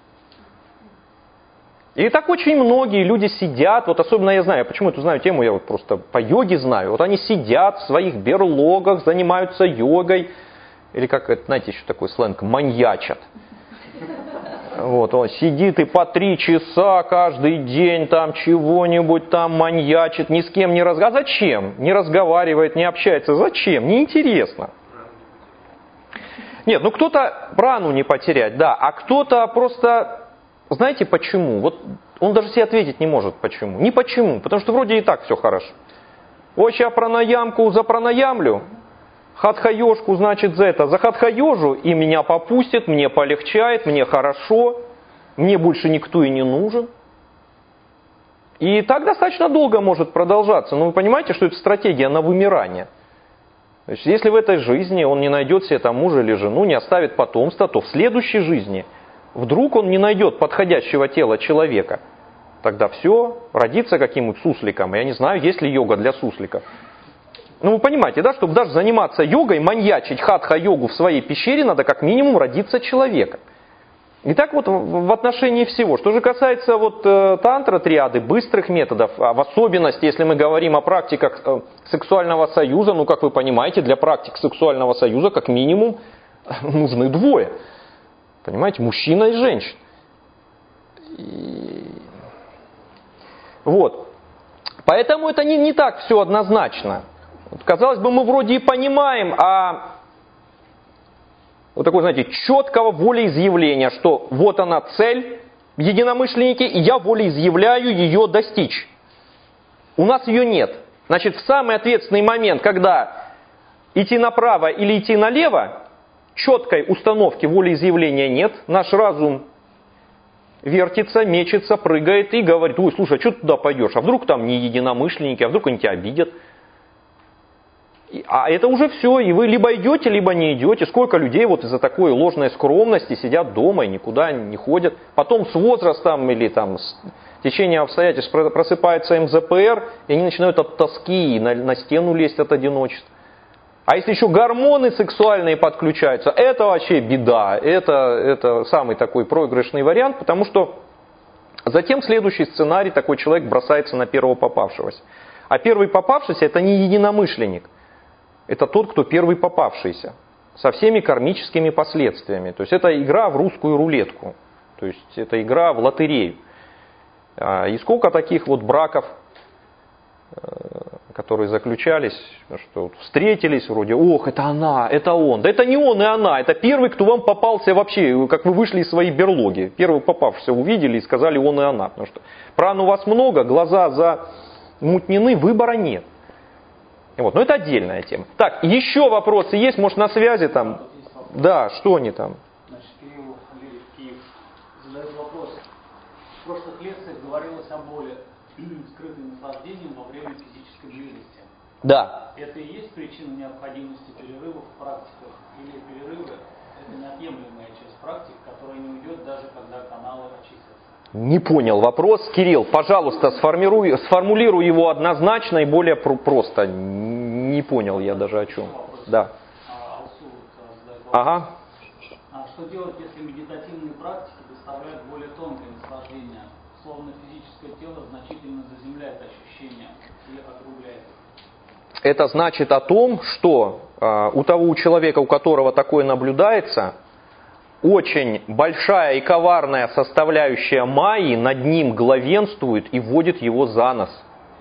И так очень многие люди сидят, вот особенно я знаю, почему эту знаю тему, я вот просто по йоге знаю, вот они сидят в своих берлогах, занимаются йогой, или как это, знаете, еще такой сленг, маньячат. Вот, он сидит и по три часа каждый день там чего-нибудь там маньячит, ни с кем не разговаривает. А зачем? Не разговаривает, не общается. Зачем? Неинтересно. Нет, ну кто-то прану не потерять, да, а кто-то просто, знаете почему? Вот он даже себе ответить не может почему. Не почему, потому что вроде и так все хорошо. Ой, сейчас пранаямку запранаямлю, хатха-йожку, значит, за это, за хатха-йожу, и меня попустит, мне полегчает, мне хорошо, мне больше никто и не нужен. И так достаточно долго может продолжаться. Но вы понимаете, что это стратегия на вымирание. То есть, если в этой жизни он не найдет себе там мужа или жену, не оставит потомства, то в следующей жизни вдруг он не найдет подходящего тела человека. Тогда все, родится каким-нибудь сусликом. Я не знаю, есть ли йога для сусликов. Ну, вы понимаете, да, чтобы даже заниматься йогой, маньячить хатха-йогу в своей пещере, надо как минимум родиться человеком. И так вот в отношении всего. Что же касается вот тантра-триады, быстрых методов, а в особенности, если мы говорим о практиках сексуального союза, ну, как вы понимаете, для практик сексуального союза как минимум нужны двое. Понимаете, мужчина и женщина. И... Вот. Поэтому это не, не так все однозначно. Казалось бы, мы вроде и понимаем, а вот такое, знаете, четкого волеизъявления, что вот она цель, единомышленники, и я волеизъявляю ее достичь. У нас ее нет. Значит, в самый ответственный момент, когда идти направо или идти налево, четкой установки волеизъявления нет, наш разум вертится, мечется, прыгает и говорит: ой, слушай, а что ты туда пойдешь? А вдруг там не единомышленники, а вдруг они тебя обидят? А это уже все, и вы либо идете, либо не идете. Сколько людей вот из-за такой ложной скромности сидят дома и никуда не ходят. Потом с возрастом или там с течением обстоятельств просыпается эм зэ пэ эр, и они начинают от тоски и на, на стену лезть от одиночества. А если еще гормоны сексуальные подключаются, это вообще беда. Это, это самый такой проигрышный вариант, потому что Затем следующий сценарий, такой человек бросается на первого попавшегося. А первый попавшийся это не единомышленник, это тот, кто первый попавшийся, со всеми кармическими последствиями. То есть это игра в русскую рулетку, то есть это игра в лотерею. И сколько таких вот браков, которые заключались, что встретились вроде, ох, это она, это он. Да это не он и она, это первый, кто вам попался вообще, как вы вышли из своей берлоги. Первый попавшийся увидели и сказали он и она. Потому что пран у вас много, глаза замутнены, выбора нет. Вот. Но это отдельная тема. Так, еще вопросы есть, может на связи там? Да, что они там? Значит, Кирилл Лирик, Киев, задает вопрос. В прошлых лекциях говорилось о боли, скрытым наслаждением во время физической близости. Да. Это и есть причина необходимости перерывов в практиках? Или перерывы – это неотъемлемая часть практик, которая не уйдет даже когда каналы очистятся? Не понял вопрос. Кирилл, пожалуйста, сформируй, сформулируй его однозначно и более про- просто. Не понял я даже о чем. Да. А, Алсу вот задает вопрос. Ага. А что делать, если медитативные практики доставляют более тонкое наслаждение? Словно физическое тело значительно заземляет ощущения или округляет их. Это значит о том, что э, у того у человека, у которого такое наблюдается, очень большая и коварная составляющая майи над ним главенствует и вводит его за нос.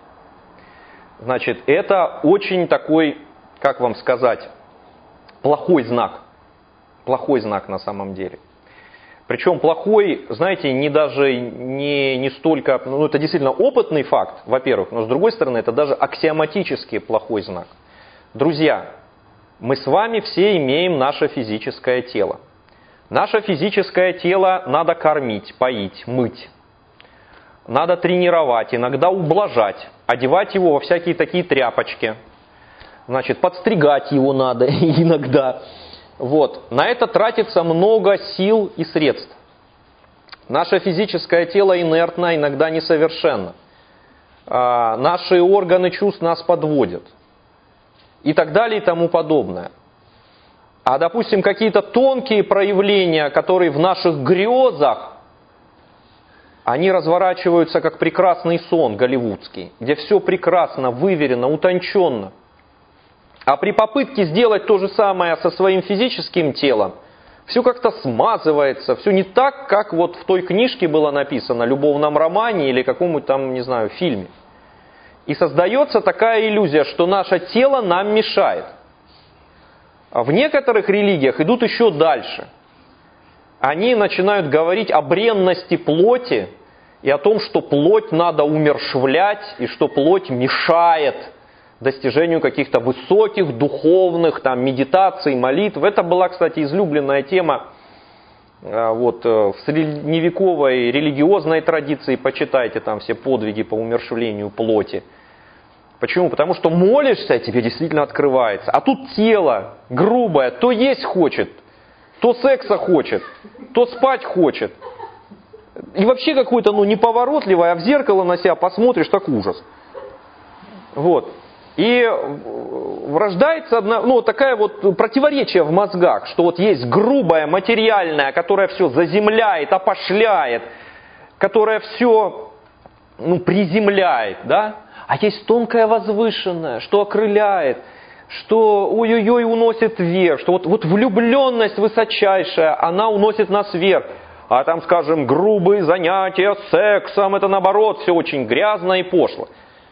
Значит, это очень такой, как вам сказать, плохой знак. Плохой знак на самом деле. Причем плохой, знаете, не даже не, не столько, ну это действительно опытный факт, во-первых, но с другой стороны это даже аксиоматически плохой знак. Друзья, мы с вами все имеем наше физическое тело. Наше физическое тело надо кормить, поить, мыть. Надо тренировать, иногда ублажать, одевать его во всякие такие тряпочки. Значит, подстригать его надо иногда. Вот. На это тратится много сил и средств. Наше физическое тело инертно, иногда несовершенно. А, наши органы чувств нас подводят. И так далее и тому подобное. А, допустим, какие-то тонкие проявления, которые в наших грезах, они разворачиваются как прекрасный сон голливудский, где все прекрасно, выверено, утонченно. А при попытке сделать то же самое со своим физическим телом, все как-то смазывается, все не так, как вот в той книжке было написано, любовном романе или какому-то там, не знаю, фильме. И создается такая иллюзия, что наше тело нам мешает. А в некоторых религиях идут еще дальше. Они начинают говорить о бренности плоти и о том, что плоть надо умерщвлять и что плоть мешает достижению каких-то высоких духовных там, медитаций, молитв. Это была, кстати, излюбленная тема вот, в средневековой религиозной традиции. Почитайте там все подвиги по умерщвлению плоти. Почему? Потому что молишься, тебе действительно открывается. А тут тело грубое, то есть хочет, то секса хочет, то спать хочет. И вообще какое-то ну, неповоротливое, а в зеркало на себя посмотришь, так ужас. Вот. И рождается одна, ну, такая вот противоречие в мозгах, что вот есть грубое, материальное, которое все заземляет, опошляет, которое все ну, приземляет, да? А есть тонкое возвышенное, что окрыляет, что ой-ой-ой уносит вверх, что вот, вот влюбленность высочайшая, она уносит нас вверх. А там, скажем, грубые занятия сексом, это наоборот, все очень грязно и пошло.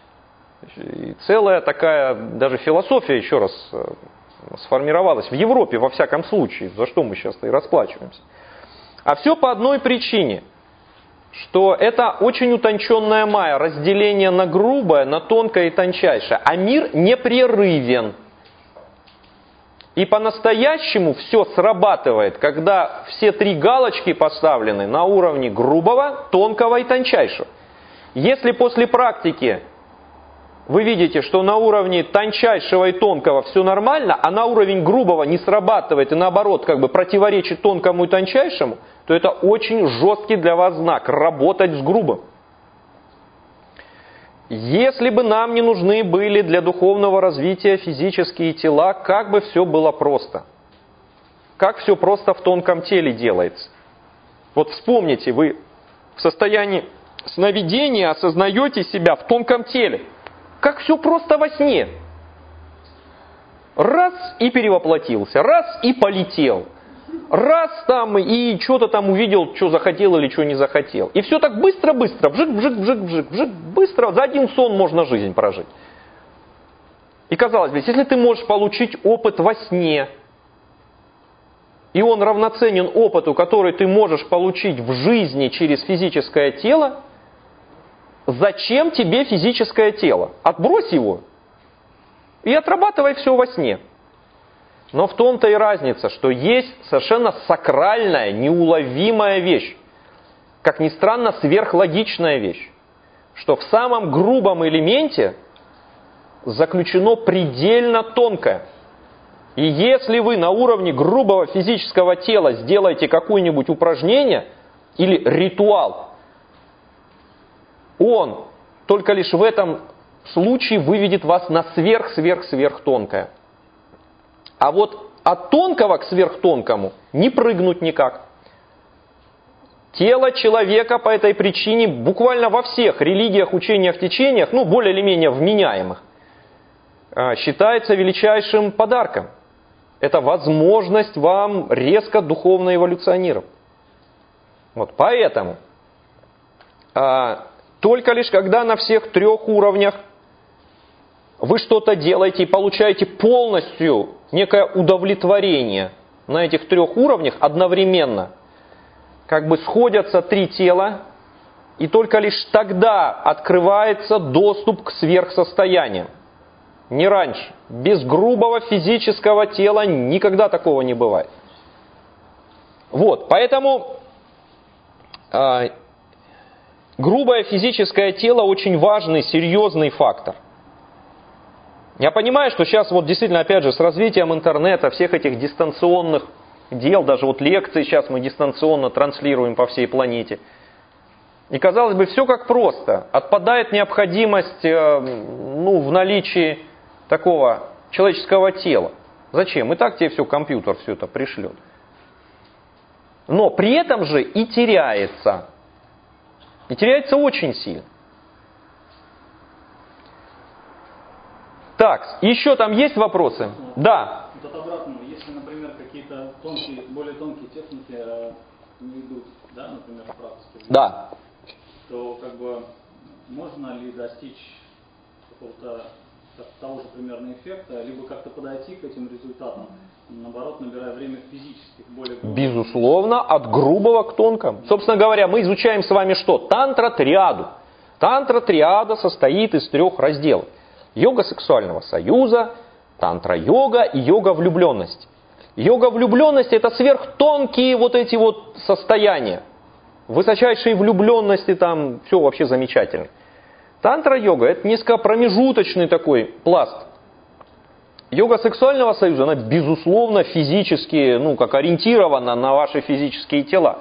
И целая такая даже философия еще раз сформировалась в Европе, во всяком случае, за что мы сейчас-то и расплачиваемся. А все по одной причине, что это очень утонченная майя, разделение на грубое, на тонкое и тончайшее. А мир непрерывен. И по-настоящему все срабатывает, когда все три галочки поставлены на уровне грубого, тонкого и тончайшего. Если после практики вы видите, что на уровне тончайшего и тонкого все нормально, а на уровень грубого не срабатывает и наоборот как бы противоречит тонкому и тончайшему, то это очень жесткий для вас знак – работать с грубым. Если бы нам не нужны были для духовного развития физические тела, как бы все было просто. Как все просто в тонком теле делается. Вот вспомните, вы в состоянии сновидения осознаете себя в тонком теле. Как все просто во сне. Раз и перевоплотился, раз и полетел. Раз там и что-то там увидел, что захотел или что не захотел. И все так быстро-быстро, вжик, вжик, вжик, вжик, вжик, быстро. За один сон можно жизнь прожить. И казалось бы, если ты можешь получить опыт во сне, и он равноценен опыту, который ты можешь получить в жизни через физическое тело, зачем тебе физическое тело? Отбрось его и отрабатывай все во сне. Но в том-то и разница, что есть совершенно сакральная, неуловимая вещь. Как ни странно, сверхлогичная вещь. Что в самом грубом элементе заключено предельно тонкое. И если вы на уровне грубого физического тела сделаете какое-нибудь упражнение или ритуал, он только лишь в этом случае выведет вас на сверх-сверх-сверх тонкое. А вот от тонкого к сверхтонкому не прыгнуть никак. Тело человека по этой причине буквально во всех религиях, учениях, течениях, ну более или менее вменяемых, считается величайшим подарком. Это возможность вам резко духовно эволюционировать. Вот поэтому а, только лишь когда на всех трех уровнях вы что-то делаете и получаете полностью некое удовлетворение на этих трех уровнях одновременно, как бы сходятся три тела, и только лишь тогда открывается доступ к сверхсостояниям. Не раньше. Без грубого физического тела никогда такого не бывает. Вот, поэтому э, грубое физическое тело очень важный, серьезный фактор. Я понимаю, что сейчас вот действительно, опять же, с развитием интернета, всех этих дистанционных дел, даже вот лекции сейчас мы дистанционно транслируем по всей планете. И казалось бы, все как просто. Отпадает необходимость э, ну, в наличии такого человеческого тела. Зачем? И так тебе все, компьютер все это пришлет. Но при этом же и теряется. И теряется очень сильно. Так, еще там есть вопросы? Вот, Да. Вот от обратного, если, например, какие-то тонкие, более тонкие техники э, не идут, да, например, в практике, Да. то как бы можно ли достичь какого-то того же примерно эффекта, либо как-то подойти к этим результатам, наоборот, набирая время физических, более грубых? Безусловно, от грубого к тонкому. Собственно говоря, мы изучаем с вами что? Тантра-триаду. Тантра-триада состоит из трех разделов. Йога сексуального союза, тантра-йога и йога влюбленности. Йога влюбленности — это сверхтонкие вот эти вот состояния. Высочайшие влюбленности, там все вообще замечательно. Тантра-йога — это несколько промежуточный такой пласт. Йога сексуального союза, она безусловно физически, ну как ориентирована на ваши физические тела.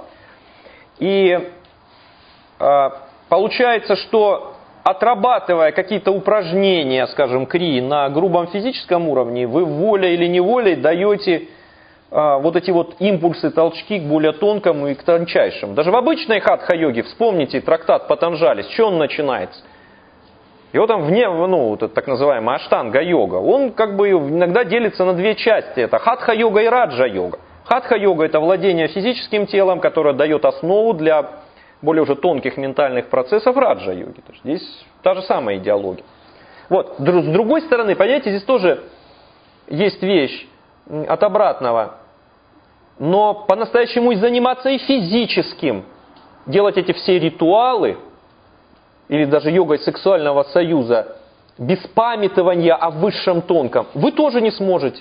И э, получается, что отрабатывая какие-то упражнения, скажем, крии на грубом физическом уровне, вы волей или неволей даете а, вот эти вот импульсы, толчки к более тонкому и к тончайшему. Даже в обычной хатха-йоге, вспомните трактат Патанджали, с чего он начинается? И вот там вне, ну, вот это так называемая аштанга-йога, он как бы иногда делится на две части. Это хатха-йога и раджа-йога. Хатха-йога — это владение физическим телом, которое дает основу для более уже тонких ментальных процессов раджа-йоги. Здесь та же самая идеология. Вот. С другой стороны, понимаете, здесь тоже есть вещь от обратного. Но по-настоящему и заниматься и физическим, делать эти все ритуалы, или даже йогой сексуального союза, без памятования о высшем тонком, вы тоже не сможете.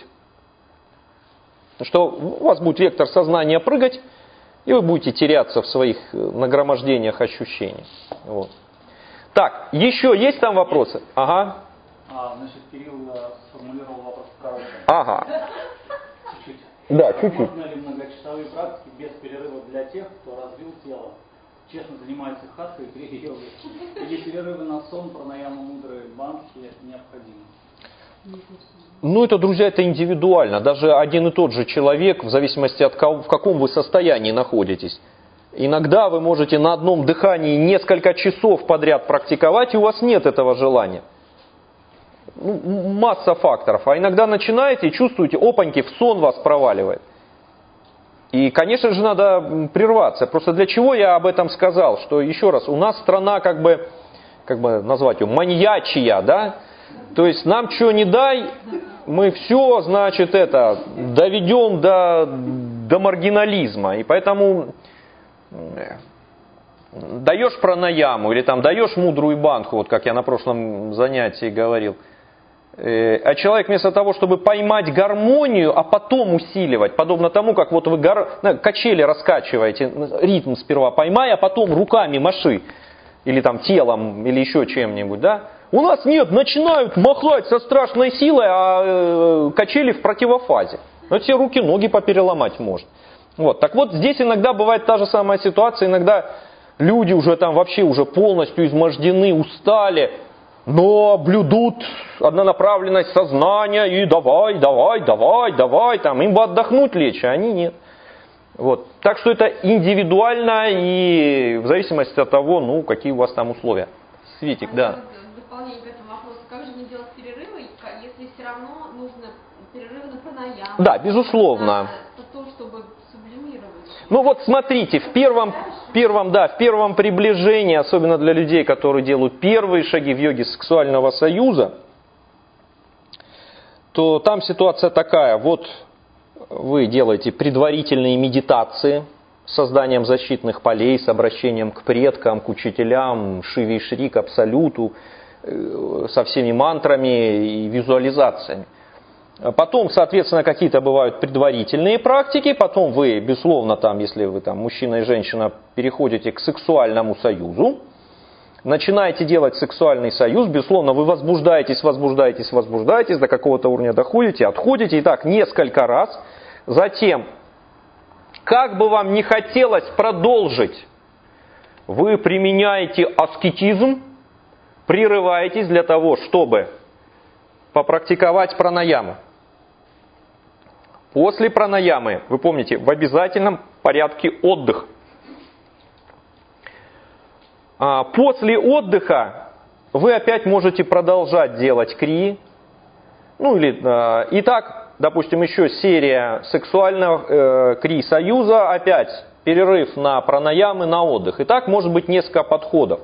Потому что у вас будет вектор сознания прыгать, и вы будете теряться в своих нагромождениях ощущений. Вот. Так, еще есть там вопросы? Ага. А, значит, Кирилл сформулировал вопрос правильно. Ага. Чуть-чуть. Да, чуть-чуть. Можно ли многочасовые практики без перерыва для тех, кто развил тело, честно занимается хатхой и крия-йогой? Или перерывы на сон, пранаяму, мудрые банки необходимы? Ну, это, друзья, это индивидуально. Даже один и тот же человек, в зависимости от того, в каком вы состоянии находитесь, Иногда вы можете на одном дыхании несколько часов подряд практиковать, и у вас нет этого желания. Ну, масса факторов. А иногда начинаете и чувствуете, опаньки, в сон вас проваливает. И, конечно же, надо прерваться. Просто для чего я об этом сказал? Что, еще раз, у нас страна, как бы, как бы назвать ее, маньячья, да? То есть нам что не дай, мы все, значит, это, доведем до, до маргинализма. И поэтому даешь пранаяму или там даешь мудрую банху, вот как я на прошлом занятии говорил, а человек вместо того, чтобы поймать гармонию, а потом усиливать, подобно тому, как вот вы гар... качели раскачиваете, ритм сперва поймай, а потом руками маши, или там телом, или еще чем-нибудь, да? У нас нет, начинают махать со страшной силой, а качели в противофазе. Но все руки, ноги попереломать может. Вот. Так вот, здесь иногда бывает та же самая ситуация, иногда люди уже там вообще уже полностью измождены, устали, но блюдут однонаправленность сознания и давай, давай, давай, давай, там, им бы отдохнуть лечь, а они нет. Вот. Так что это индивидуально и в зависимости от того, ну, какие у вас там условия. Светик, а да. В дополнение к этому вопросу, как же не делать перерывы, если все равно нужно перерыв на пранаяму? Да, безусловно. На то, чтобы сублимировать. Ну вот смотрите, в первом, первом, да, в первом приближении, особенно для людей, которые делают первые шаги в йоге сексуального союза, то там ситуация такая, вот вы делаете предварительные медитации с созданием защитных полей, с обращением к предкам, к учителям, Шиве и Шри, к Абсолюту, со всеми мантрами и визуализациями. Потом, соответственно, какие-то бывают предварительные практики, потом вы, безусловно, там, если вы там мужчина и женщина, переходите к сексуальному союзу, начинаете делать сексуальный союз, безусловно, вы возбуждаетесь, возбуждаетесь, возбуждаетесь, до какого-то уровня доходите, отходите, и так несколько раз. Затем, как бы вам не хотелось продолжить, вы применяете аскетизм, прерываетесь для того, чтобы попрактиковать пранаяму. После пранаямы, вы помните, в обязательном порядке отдых. После отдыха вы опять можете продолжать делать крии. Ну или, итак, допустим, еще серия сексуального э, крии-союза, опять перерыв на пранаямы, на отдых. Итак, может быть несколько подходов.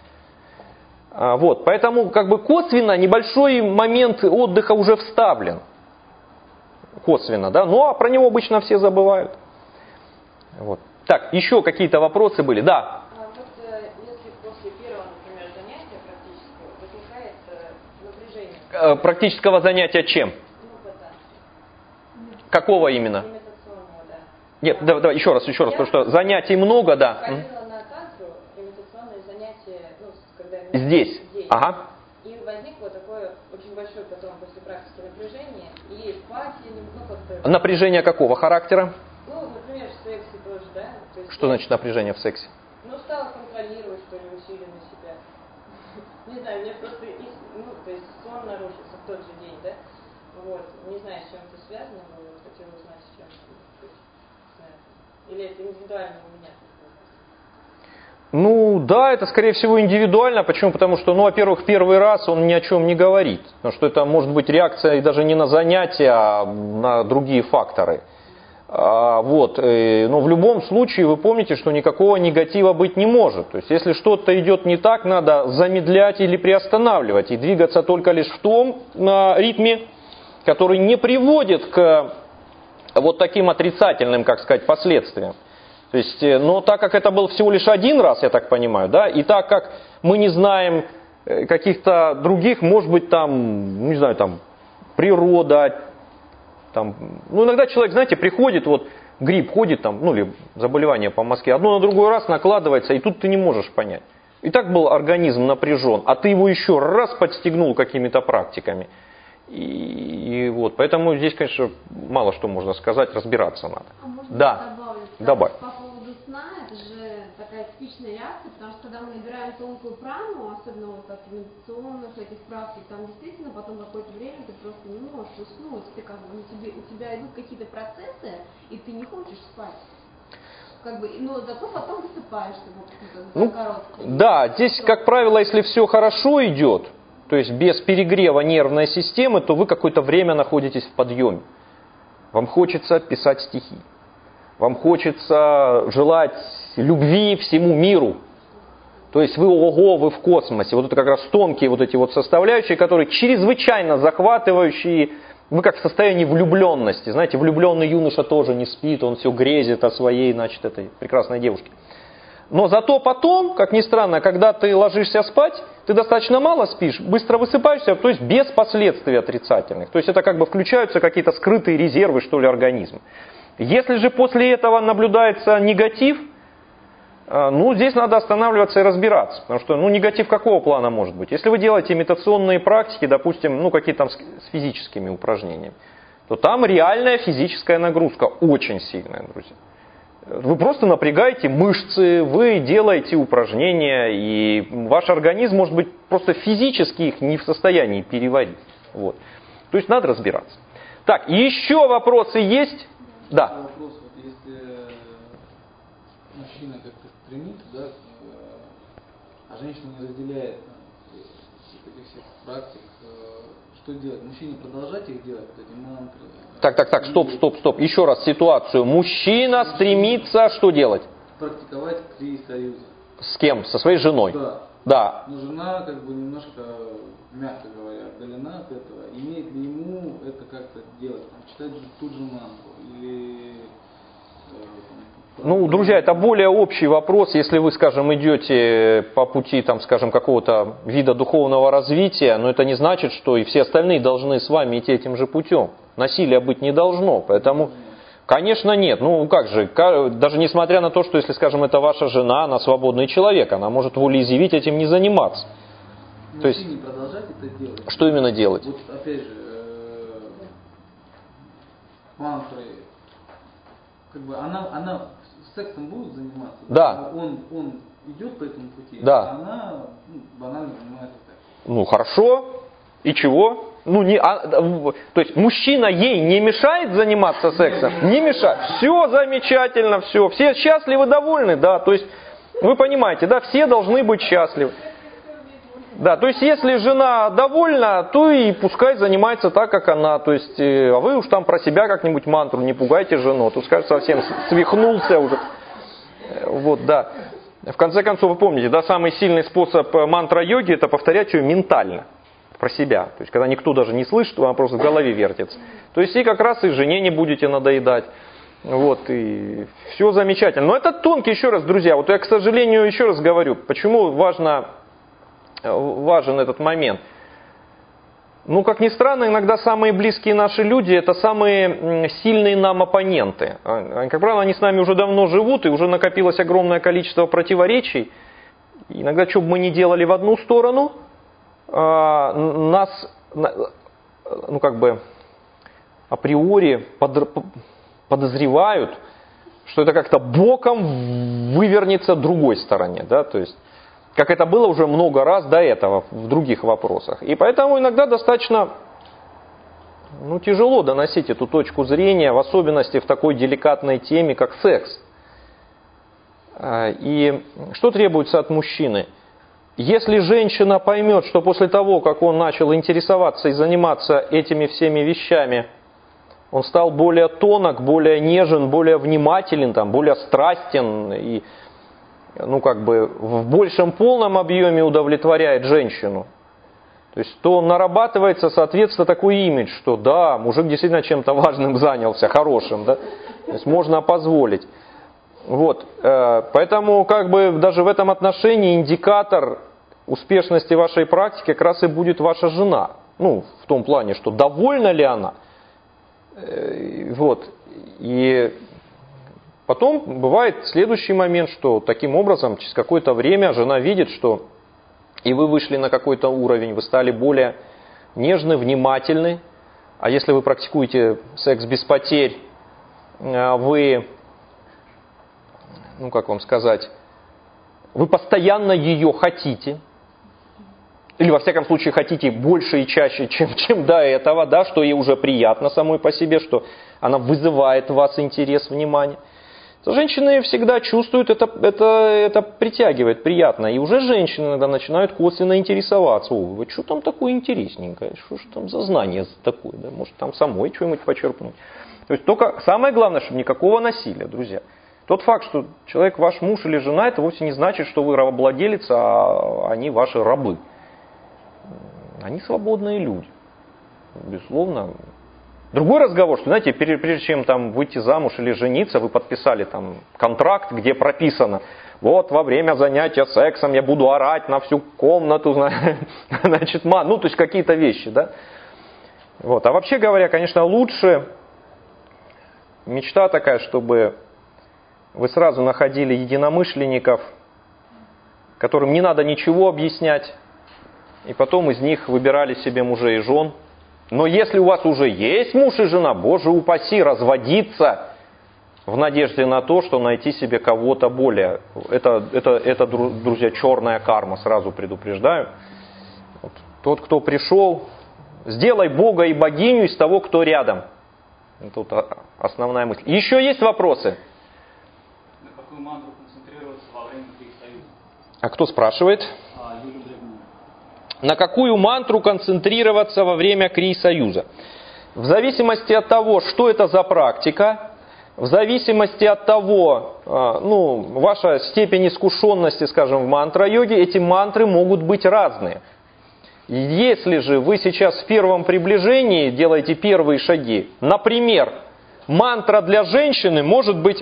Вот, поэтому как бы косвенно небольшой момент отдыха уже вставлен. Косвенно, да, ну а про него обычно все забывают. Вот. Так, еще какие-то вопросы были? Да. А вот если после первого, например, занятия практического возникает напряжение? Практического занятия чем? Ну, это. Какого именно? Имитационного, да. Нет, давай, давай еще раз, еще раз, потому что занятий много, да. Ходила на тантру, имитационные занятия, ну, когда... Здесь? Здесь. Ага. И возникло такое очень большое потом после практики напряжение, и спать, ну, как-то... Напряжение какого характера? Ну, например, в сексе тоже, да? То есть Что значит напряжение в сексе? Ну, стала контролировать, что ли, усиленно себя. Не знаю, мне просто, ну, то есть сон нарушился в тот же день, да? Вот, не знаю, с чем это связано, но хотела узнать, с чем. Или это индивидуально у меня? Ну да, это скорее всего индивидуально. Почему? Потому что, ну, во-первых, первый раз он ни о чем не говорит. Потому что это может быть реакция даже не на занятия, а на другие факторы. А, вот. Но в любом случае вы помните, что никакого негатива быть не может. То есть если что-то идет не так, надо замедлять или приостанавливать. И двигаться только лишь в том ритме, который не приводит к вот таким отрицательным, как сказать, последствиям. То есть, но так как это был всего лишь один раз, я так понимаю, да, и так как мы не знаем каких-то других, может быть, там, не знаю, там, природа, там, ну, иногда человек, знаете, приходит, вот, грипп ходит, там, ну, или заболевание по Москве, одно на другой раз накладывается, и тут ты не можешь понять. И так был организм напряжен, а ты его еще раз подстегнул какими-то практиками. И, и вот, поэтому здесь, конечно, мало что можно сказать, разбираться надо. А можно да, добавить? добавь. По поводу сна, это же такая типичная реакция, потому что когда мы набираем тонкую прану, особенно вот от медитационных этих практик, там действительно потом какое-то время ты просто не можешь уснуть, ты как бы, ну, тебе, у тебя идут какие-то процессы, и ты не хочешь спать. как бы, ну, зато потом высыпаешься, в общем-то, Ну, короткий. да, здесь, как правило, если все хорошо идет, то есть без перегрева нервной системы, то вы какое-то время находитесь в подъеме. Вам хочется писать стихи. Вам хочется желать любви всему миру. То есть вы ого, вы в космосе. Вот это как раз тонкие вот эти вот составляющие, которые чрезвычайно захватывающие. Вы как в состоянии влюбленности. Знаете, влюбленный юноша тоже не спит, он все грезит о своей, значит, этой прекрасной девушке. Но зато потом, как ни странно, когда ты ложишься спать, ты достаточно мало спишь, быстро высыпаешься, то есть без последствий отрицательных. То есть это как бы включаются какие-то скрытые резервы, что ли, организма. Если же после этого наблюдается негатив, ну, здесь надо останавливаться и разбираться. Потому что, ну, негатив какого плана может быть? Если вы делаете имитационные практики, допустим, ну, какие-то там с физическими упражнениями, то там реальная физическая нагрузка, очень сильная, друзья. Вы просто напрягаете мышцы, вы делаете упражнения, и ваш организм, может быть, просто физически их не в состоянии переварить. Вот. То есть надо разбираться. Так, еще вопросы есть? Да. Вопрос, вот если мужчина как-то стремится, да, а женщина не разделяет этих всех практик, что делать? Мужчине продолжать их делать, вот эти мантры? Так, так, так, стоп, стоп, стоп. Еще раз ситуацию. Мужчина стремится что делать? Практиковать крия-союза. С кем? Со своей женой? Да. Да. Но жена, как бы, немножко, мягко говоря, отдалена от этого. Имеет ли ему это как-то делать? Там, читать ту же мантру? Или... Ну, друзья, это более общий вопрос. Если вы, скажем, идете по пути, там, скажем, какого-то вида духовного развития, но это не значит, что и все остальные должны с вами идти этим же путем. Насилия быть не должно. Поэтому, конечно, нет. Ну, как же, даже несмотря на то, что, если, скажем, это ваша жена, она свободный человек, она может волеизъявить этим не заниматься. Но то есть, не продолжать это делать. Что именно делать? Вот, опять же, мантры, как бы, она, она сексом будет заниматься? Да. Он, он идет по этому пути, да. А она, ну, банально занимается сексом. Ну, хорошо. И чего? Ну, не, а, то есть мужчина ей не мешает заниматься сексом? Не мешает. Все замечательно, все. Все счастливы, довольны, да. То есть вы понимаете, да, все должны быть счастливы. Да, то есть если жена довольна, то и пускай занимается так, как она. То есть, а вы уж там про себя как-нибудь мантру, не пугайте жену. Тут, скажет, совсем свихнулся уже. Вот, да. В конце концов, вы помните, да, самый сильный способ мантра-йоги — это повторять ее ментально. Про себя. То есть, когда никто даже не слышит, она просто в голове вертится. То есть, и как раз и жене не будете надоедать. Вот, и все замечательно. Но это тонкий, еще раз, друзья, вот я, к сожалению, еще раз говорю, почему важно, важен этот момент. Ну, как ни странно, иногда самые близкие наши люди — это самые сильные нам оппоненты. Как правило, они с нами уже давно живут, и уже накопилось огромное количество противоречий. Иногда, что бы мы ни делали в одну сторону, нас, ну, как бы, априори подозревают, что это как-то боком вывернется другой стороне, да, то есть, как это было уже много раз до этого в других вопросах. И поэтому иногда достаточно, ну, тяжело доносить эту точку зрения, в особенности в такой деликатной теме, как секс. И что требуется от мужчины? Если женщина поймет, что после того, как он начал интересоваться и заниматься этими всеми вещами, он стал более тонок, более нежен, более внимателен, там, более страстен и, ну, как бы, в большем полном объеме удовлетворяет женщину, то есть, то нарабатывается, соответственно, такой имидж, что да, мужик действительно чем-то важным занялся, хорошим, да, то есть можно позволить. Вот, поэтому как бы даже в этом отношении индикатор успешности вашей практики как раз и будет ваша жена. Ну, в том плане, что довольна ли она. Вот. И потом бывает следующий момент, что таким образом через какое-то время жена видит, что и вы вышли на какой-то уровень, вы стали более нежны, внимательны. А если вы практикуете секс без потерь, вы... ну, как вам сказать, вы постоянно ее хотите, или во всяком случае хотите больше и чаще, чем, чем до этого, да, что ей уже приятно самой по себе, что она вызывает в вас интерес, внимание. Женщины всегда чувствуют, это, это, это притягивает, приятно. И уже женщины иногда начинают косвенно интересоваться. О, вот что там такое интересненькое? Что же там за знание такое? Да? Может там самой что-нибудь почерпнуть? То есть только самое главное, чтобы никакого насилия, друзья. Тот факт, что человек ваш муж или жена, это вовсе не значит, что вы рабовладелец, а они ваши рабы. Они свободные люди. Безусловно. Другой разговор, что, знаете, прежде чем там выйти замуж или жениться, вы подписали там контракт, где прописано, вот во время занятия сексом я буду орать на всю комнату, значит, ну, то есть какие-то вещи, да. Вот. А вообще говоря, конечно, лучше, мечта такая, чтобы вы сразу находили единомышленников, которым не надо ничего объяснять, и потом из них выбирали себе мужей и жен. Но если у вас уже есть муж и жена, Боже упаси, разводиться в надежде на то, что найти себе кого-то более. Это, это, это друзья, черная карма, сразу предупреждаю. Вот. Тот, кто пришел, сделай Бога и богиню из того, кто рядом. Тут основная мысль. Еще есть вопросы? На какую мантру концентрироваться во время Союза? А кто спрашивает? На какую мантру концентрироваться во время Крии-союза? В зависимости от того, что это за практика, в зависимости от того, ну, ваша степень искушенности, скажем, в мантра-йоге, эти мантры могут быть разные. Если же вы сейчас в первом приближении делаете первые шаги, например, мантра для женщины может быть,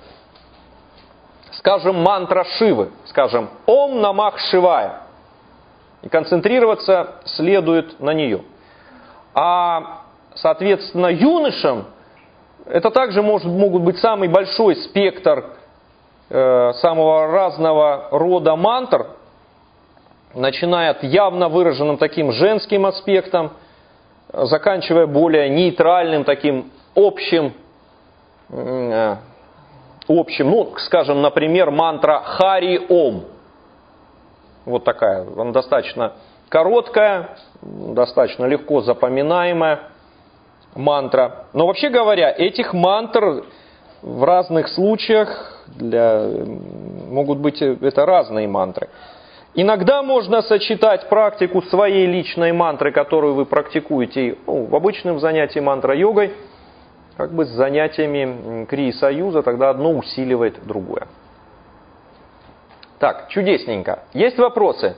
скажем, мантра Шивы, скажем, Ом Намах Шивая. И концентрироваться следует на нее. А, соответственно, юношам это также может, могут быть самый большой спектр э, самого разного рода мантр, начиная от явно выраженным таким женским аспектом, заканчивая более нейтральным таким общим, э, общим, ну, скажем, например, мантра Хари Ом. Вот такая, она достаточно короткая, достаточно легко запоминаемая мантра. Но вообще говоря, этих мантр в разных случаях для, могут быть это разные мантры. Иногда можно сочетать практику своей личной мантры, которую вы практикуете ну, в обычном занятии мантра-йогой, как бы с занятиями Крии-союза, тогда одно усиливает другое. Так, чудесненько. Есть вопросы?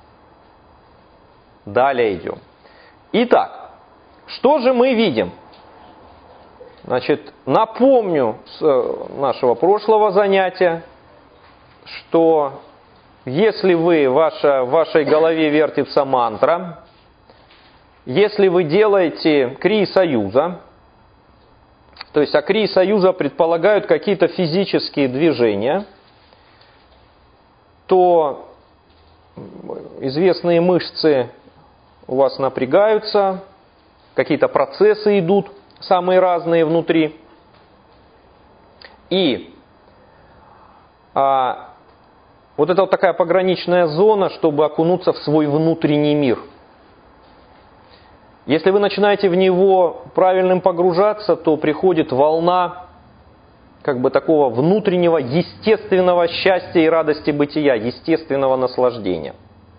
Далее идем. Итак, что же мы видим? Значит, напомню с нашего прошлого занятия, что если вы, ваша, в вашей голове вертится мантра, если вы делаете Крии-союза, то есть а Крии-союза предполагают какие-то физические движения, то известные мышцы у вас напрягаются, какие-то процессы идут, самые разные внутри. И а, вот это вот такая пограничная зона, чтобы окунуться в свой внутренний мир. Если вы начинаете в него правильным погружаться, то приходит волна как бы такого внутреннего, естественного счастья и радости бытия, естественного наслаждения.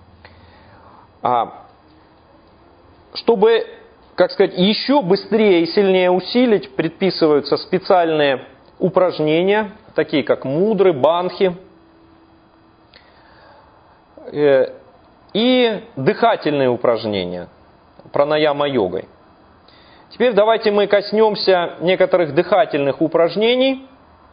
А, чтобы, как сказать, еще быстрее и сильнее усилить, предписываются специальные упражнения, такие как мудры, банхи, э, и дыхательные упражнения, пранаяма-йогой. Теперь давайте мы коснемся некоторых дыхательных упражнений,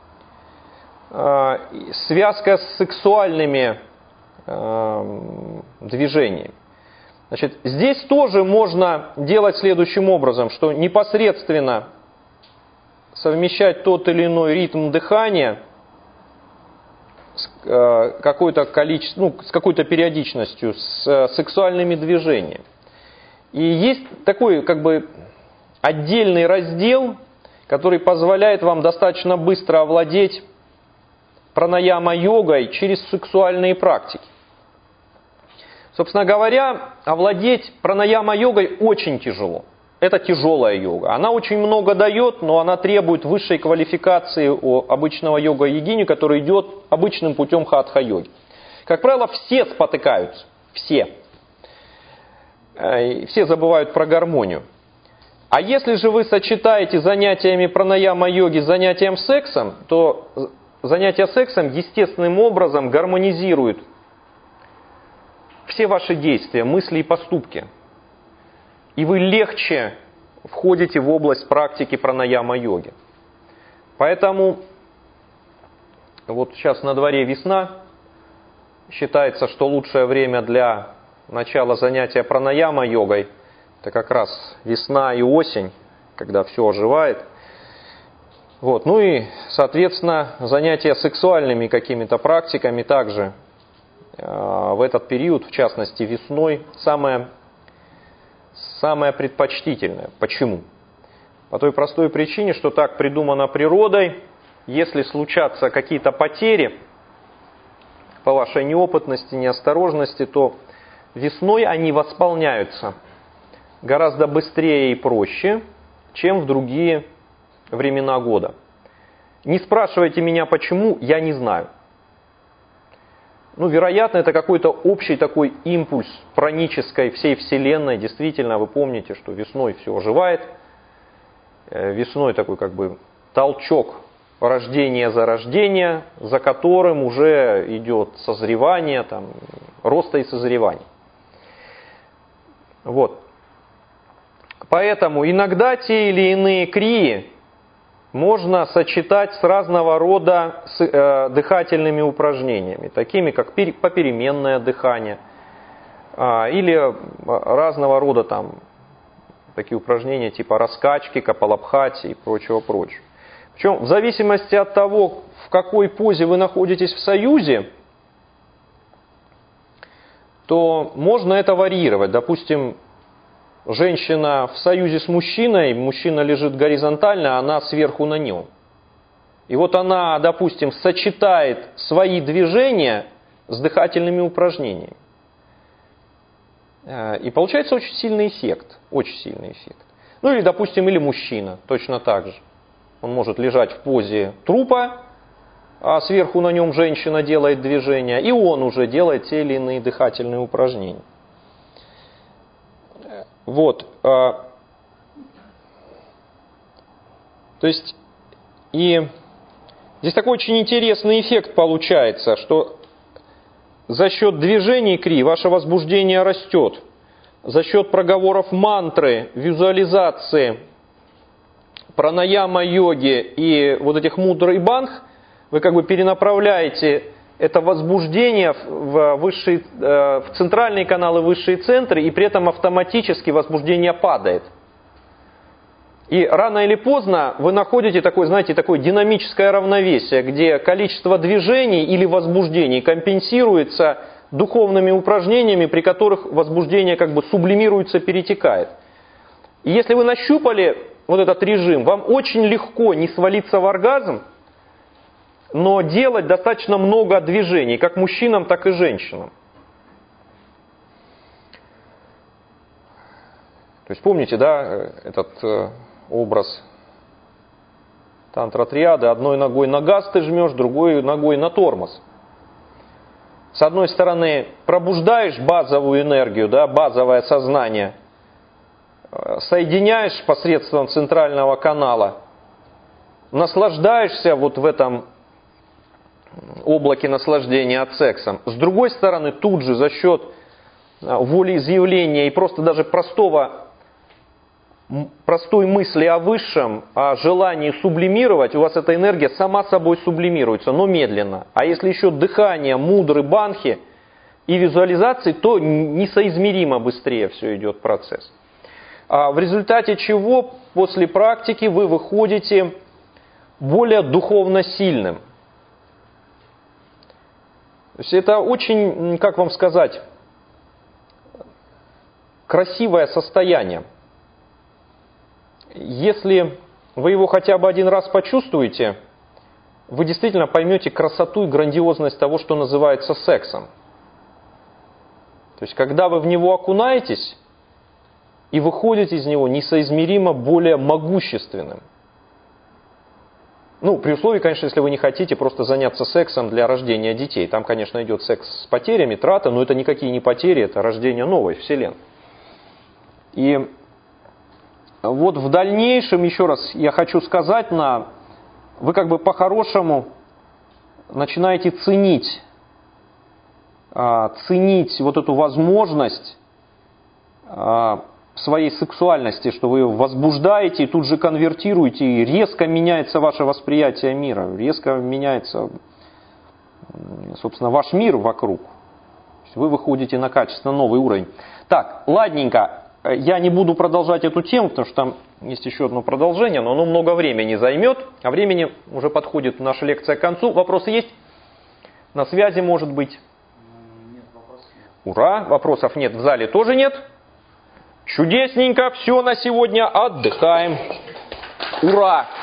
связка с сексуальными э, движениями. Значит, здесь тоже можно делать следующим образом, что непосредственно совмещать тот или иной ритм дыхания с, э, какой-то количеством, ну, с какой-то периодичностью, с э, сексуальными движениями. И есть такой как бы отдельный раздел, который позволяет вам достаточно быстро овладеть пранаяма-йогой через сексуальные практики. Собственно говоря, овладеть пранаяма-йогой очень тяжело. это тяжелая йога. Она очень много дает, но она требует высшей квалификации у обычного йога-йогини, который идет обычным путем хатха-йоги. Как правило, все спотыкаются. Все. Все забывают про гармонию. А если же вы сочетаете занятиями пранаяма-йоги с занятием сексом, то занятие сексом естественным образом гармонизирует все ваши действия, мысли и поступки. И вы легче входите в область практики пранаяма-йоги. Поэтому вот сейчас на дворе весна. Считается, что лучшее время для начала занятия пранаяма-йогой — это как раз весна и осень, когда все оживает. Вот. Ну и, соответственно, занятия сексуальными какими-то практиками также э, в этот период, в частности весной, самое, самое предпочтительное. Почему? По той простой причине, что так придумано природой. Если случатся какие-то потери по вашей неопытности, неосторожности, то весной они восполняются гораздо быстрее и проще, чем в другие времена года. Не спрашивайте меня почему, я не знаю. Ну, вероятно, это какой-то общий такой импульс пранической всей Вселенной. Действительно, вы помните, что весной все оживает. Весной такой как бы толчок рождение зарождения, за которым уже идет созревание, там, роста и созревание. Вот. Поэтому иногда те или иные крии можно сочетать с разного рода с, э, дыхательными упражнениями, такими как пер, попеременное дыхание э, или разного рода там, такие упражнения типа раскачки, капалабхати и прочего-прочего. Причем в зависимости от того, в какой позе вы находитесь в союзе, то можно это варьировать. Допустим, женщина в союзе с мужчиной, мужчина лежит горизонтально, а она сверху на нем. И вот она, допустим, сочетает свои движения с дыхательными упражнениями. И получается очень сильный эффект. Очень сильный эффект. Ну или, допустим, или мужчина, точно так же. Он может лежать в позе трупа, а сверху на нем женщина делает движения, и он уже делает те или иные дыхательные упражнения. Вот. То есть, и здесь такой очень интересный эффект получается, что за счет движений кри ваше возбуждение растет. За счет проговоров мантры, визуализации, пранаяма-йоги и вот этих мудр и бандх, вы как бы перенаправляете это возбуждение в, высшие, в центральные каналы, высшие центры, и при этом автоматически возбуждение падает. И рано или поздно вы находите такое, знаете, такое динамическое равновесие, где количество движений или возбуждений компенсируется духовными упражнениями, при которых возбуждение как бы сублимируется, перетекает. И если вы нащупали вот этот режим, вам очень легко не свалиться в оргазм, но делать достаточно много движений, как мужчинам, так и женщинам. То есть помните, да, этот образ тантра-триады: одной ногой на газ ты жмешь, другой ногой на тормоз. С одной стороны, пробуждаешь базовую энергию, да, базовое сознание, соединяешь посредством центрального канала, наслаждаешься вот в этом облаке наслаждения от секса. С другой стороны, тут же за счет волеизъявления и просто даже простого, простой мысли о высшем, о желании сублимировать, у вас эта энергия сама собой сублимируется, но медленно. А если еще дыхание, мудры, банхи и визуализации, то несоизмеримо быстрее все идет процесс. В результате чего после практики вы выходите более духовно сильным. То есть это очень, как вам сказать, красивое состояние. Если вы его хотя бы один раз почувствуете, вы действительно поймете красоту и грандиозность того, что называется сексом. То есть когда вы в него окунаетесь, и выходите из него несоизмеримо более могущественным. Ну, при условии, конечно, если вы не хотите просто заняться сексом для рождения детей. Там, конечно, идет секс с потерями, трата, но это никакие не потери, это рождение новой вселенной. И вот в дальнейшем, еще раз я хочу сказать, на, вы как бы по-хорошему начинаете ценить, ценить вот эту возможность своей сексуальности, что вы возбуждаете и тут же конвертируете, и резко меняется ваше восприятие мира, резко меняется, собственно, ваш мир вокруг. Вы выходите на качественно новый уровень. Так, ладненько, я не буду продолжать эту тему, потому что там есть еще одно продолжение, но оно много времени займет, а времени уже подходит наша лекция к концу. Вопросы есть? На связи, может быть? Нет вопросов. Ура, вопросов нет, в зале тоже нет. Чудесненько, все на сегодня, отдыхаем. Ура!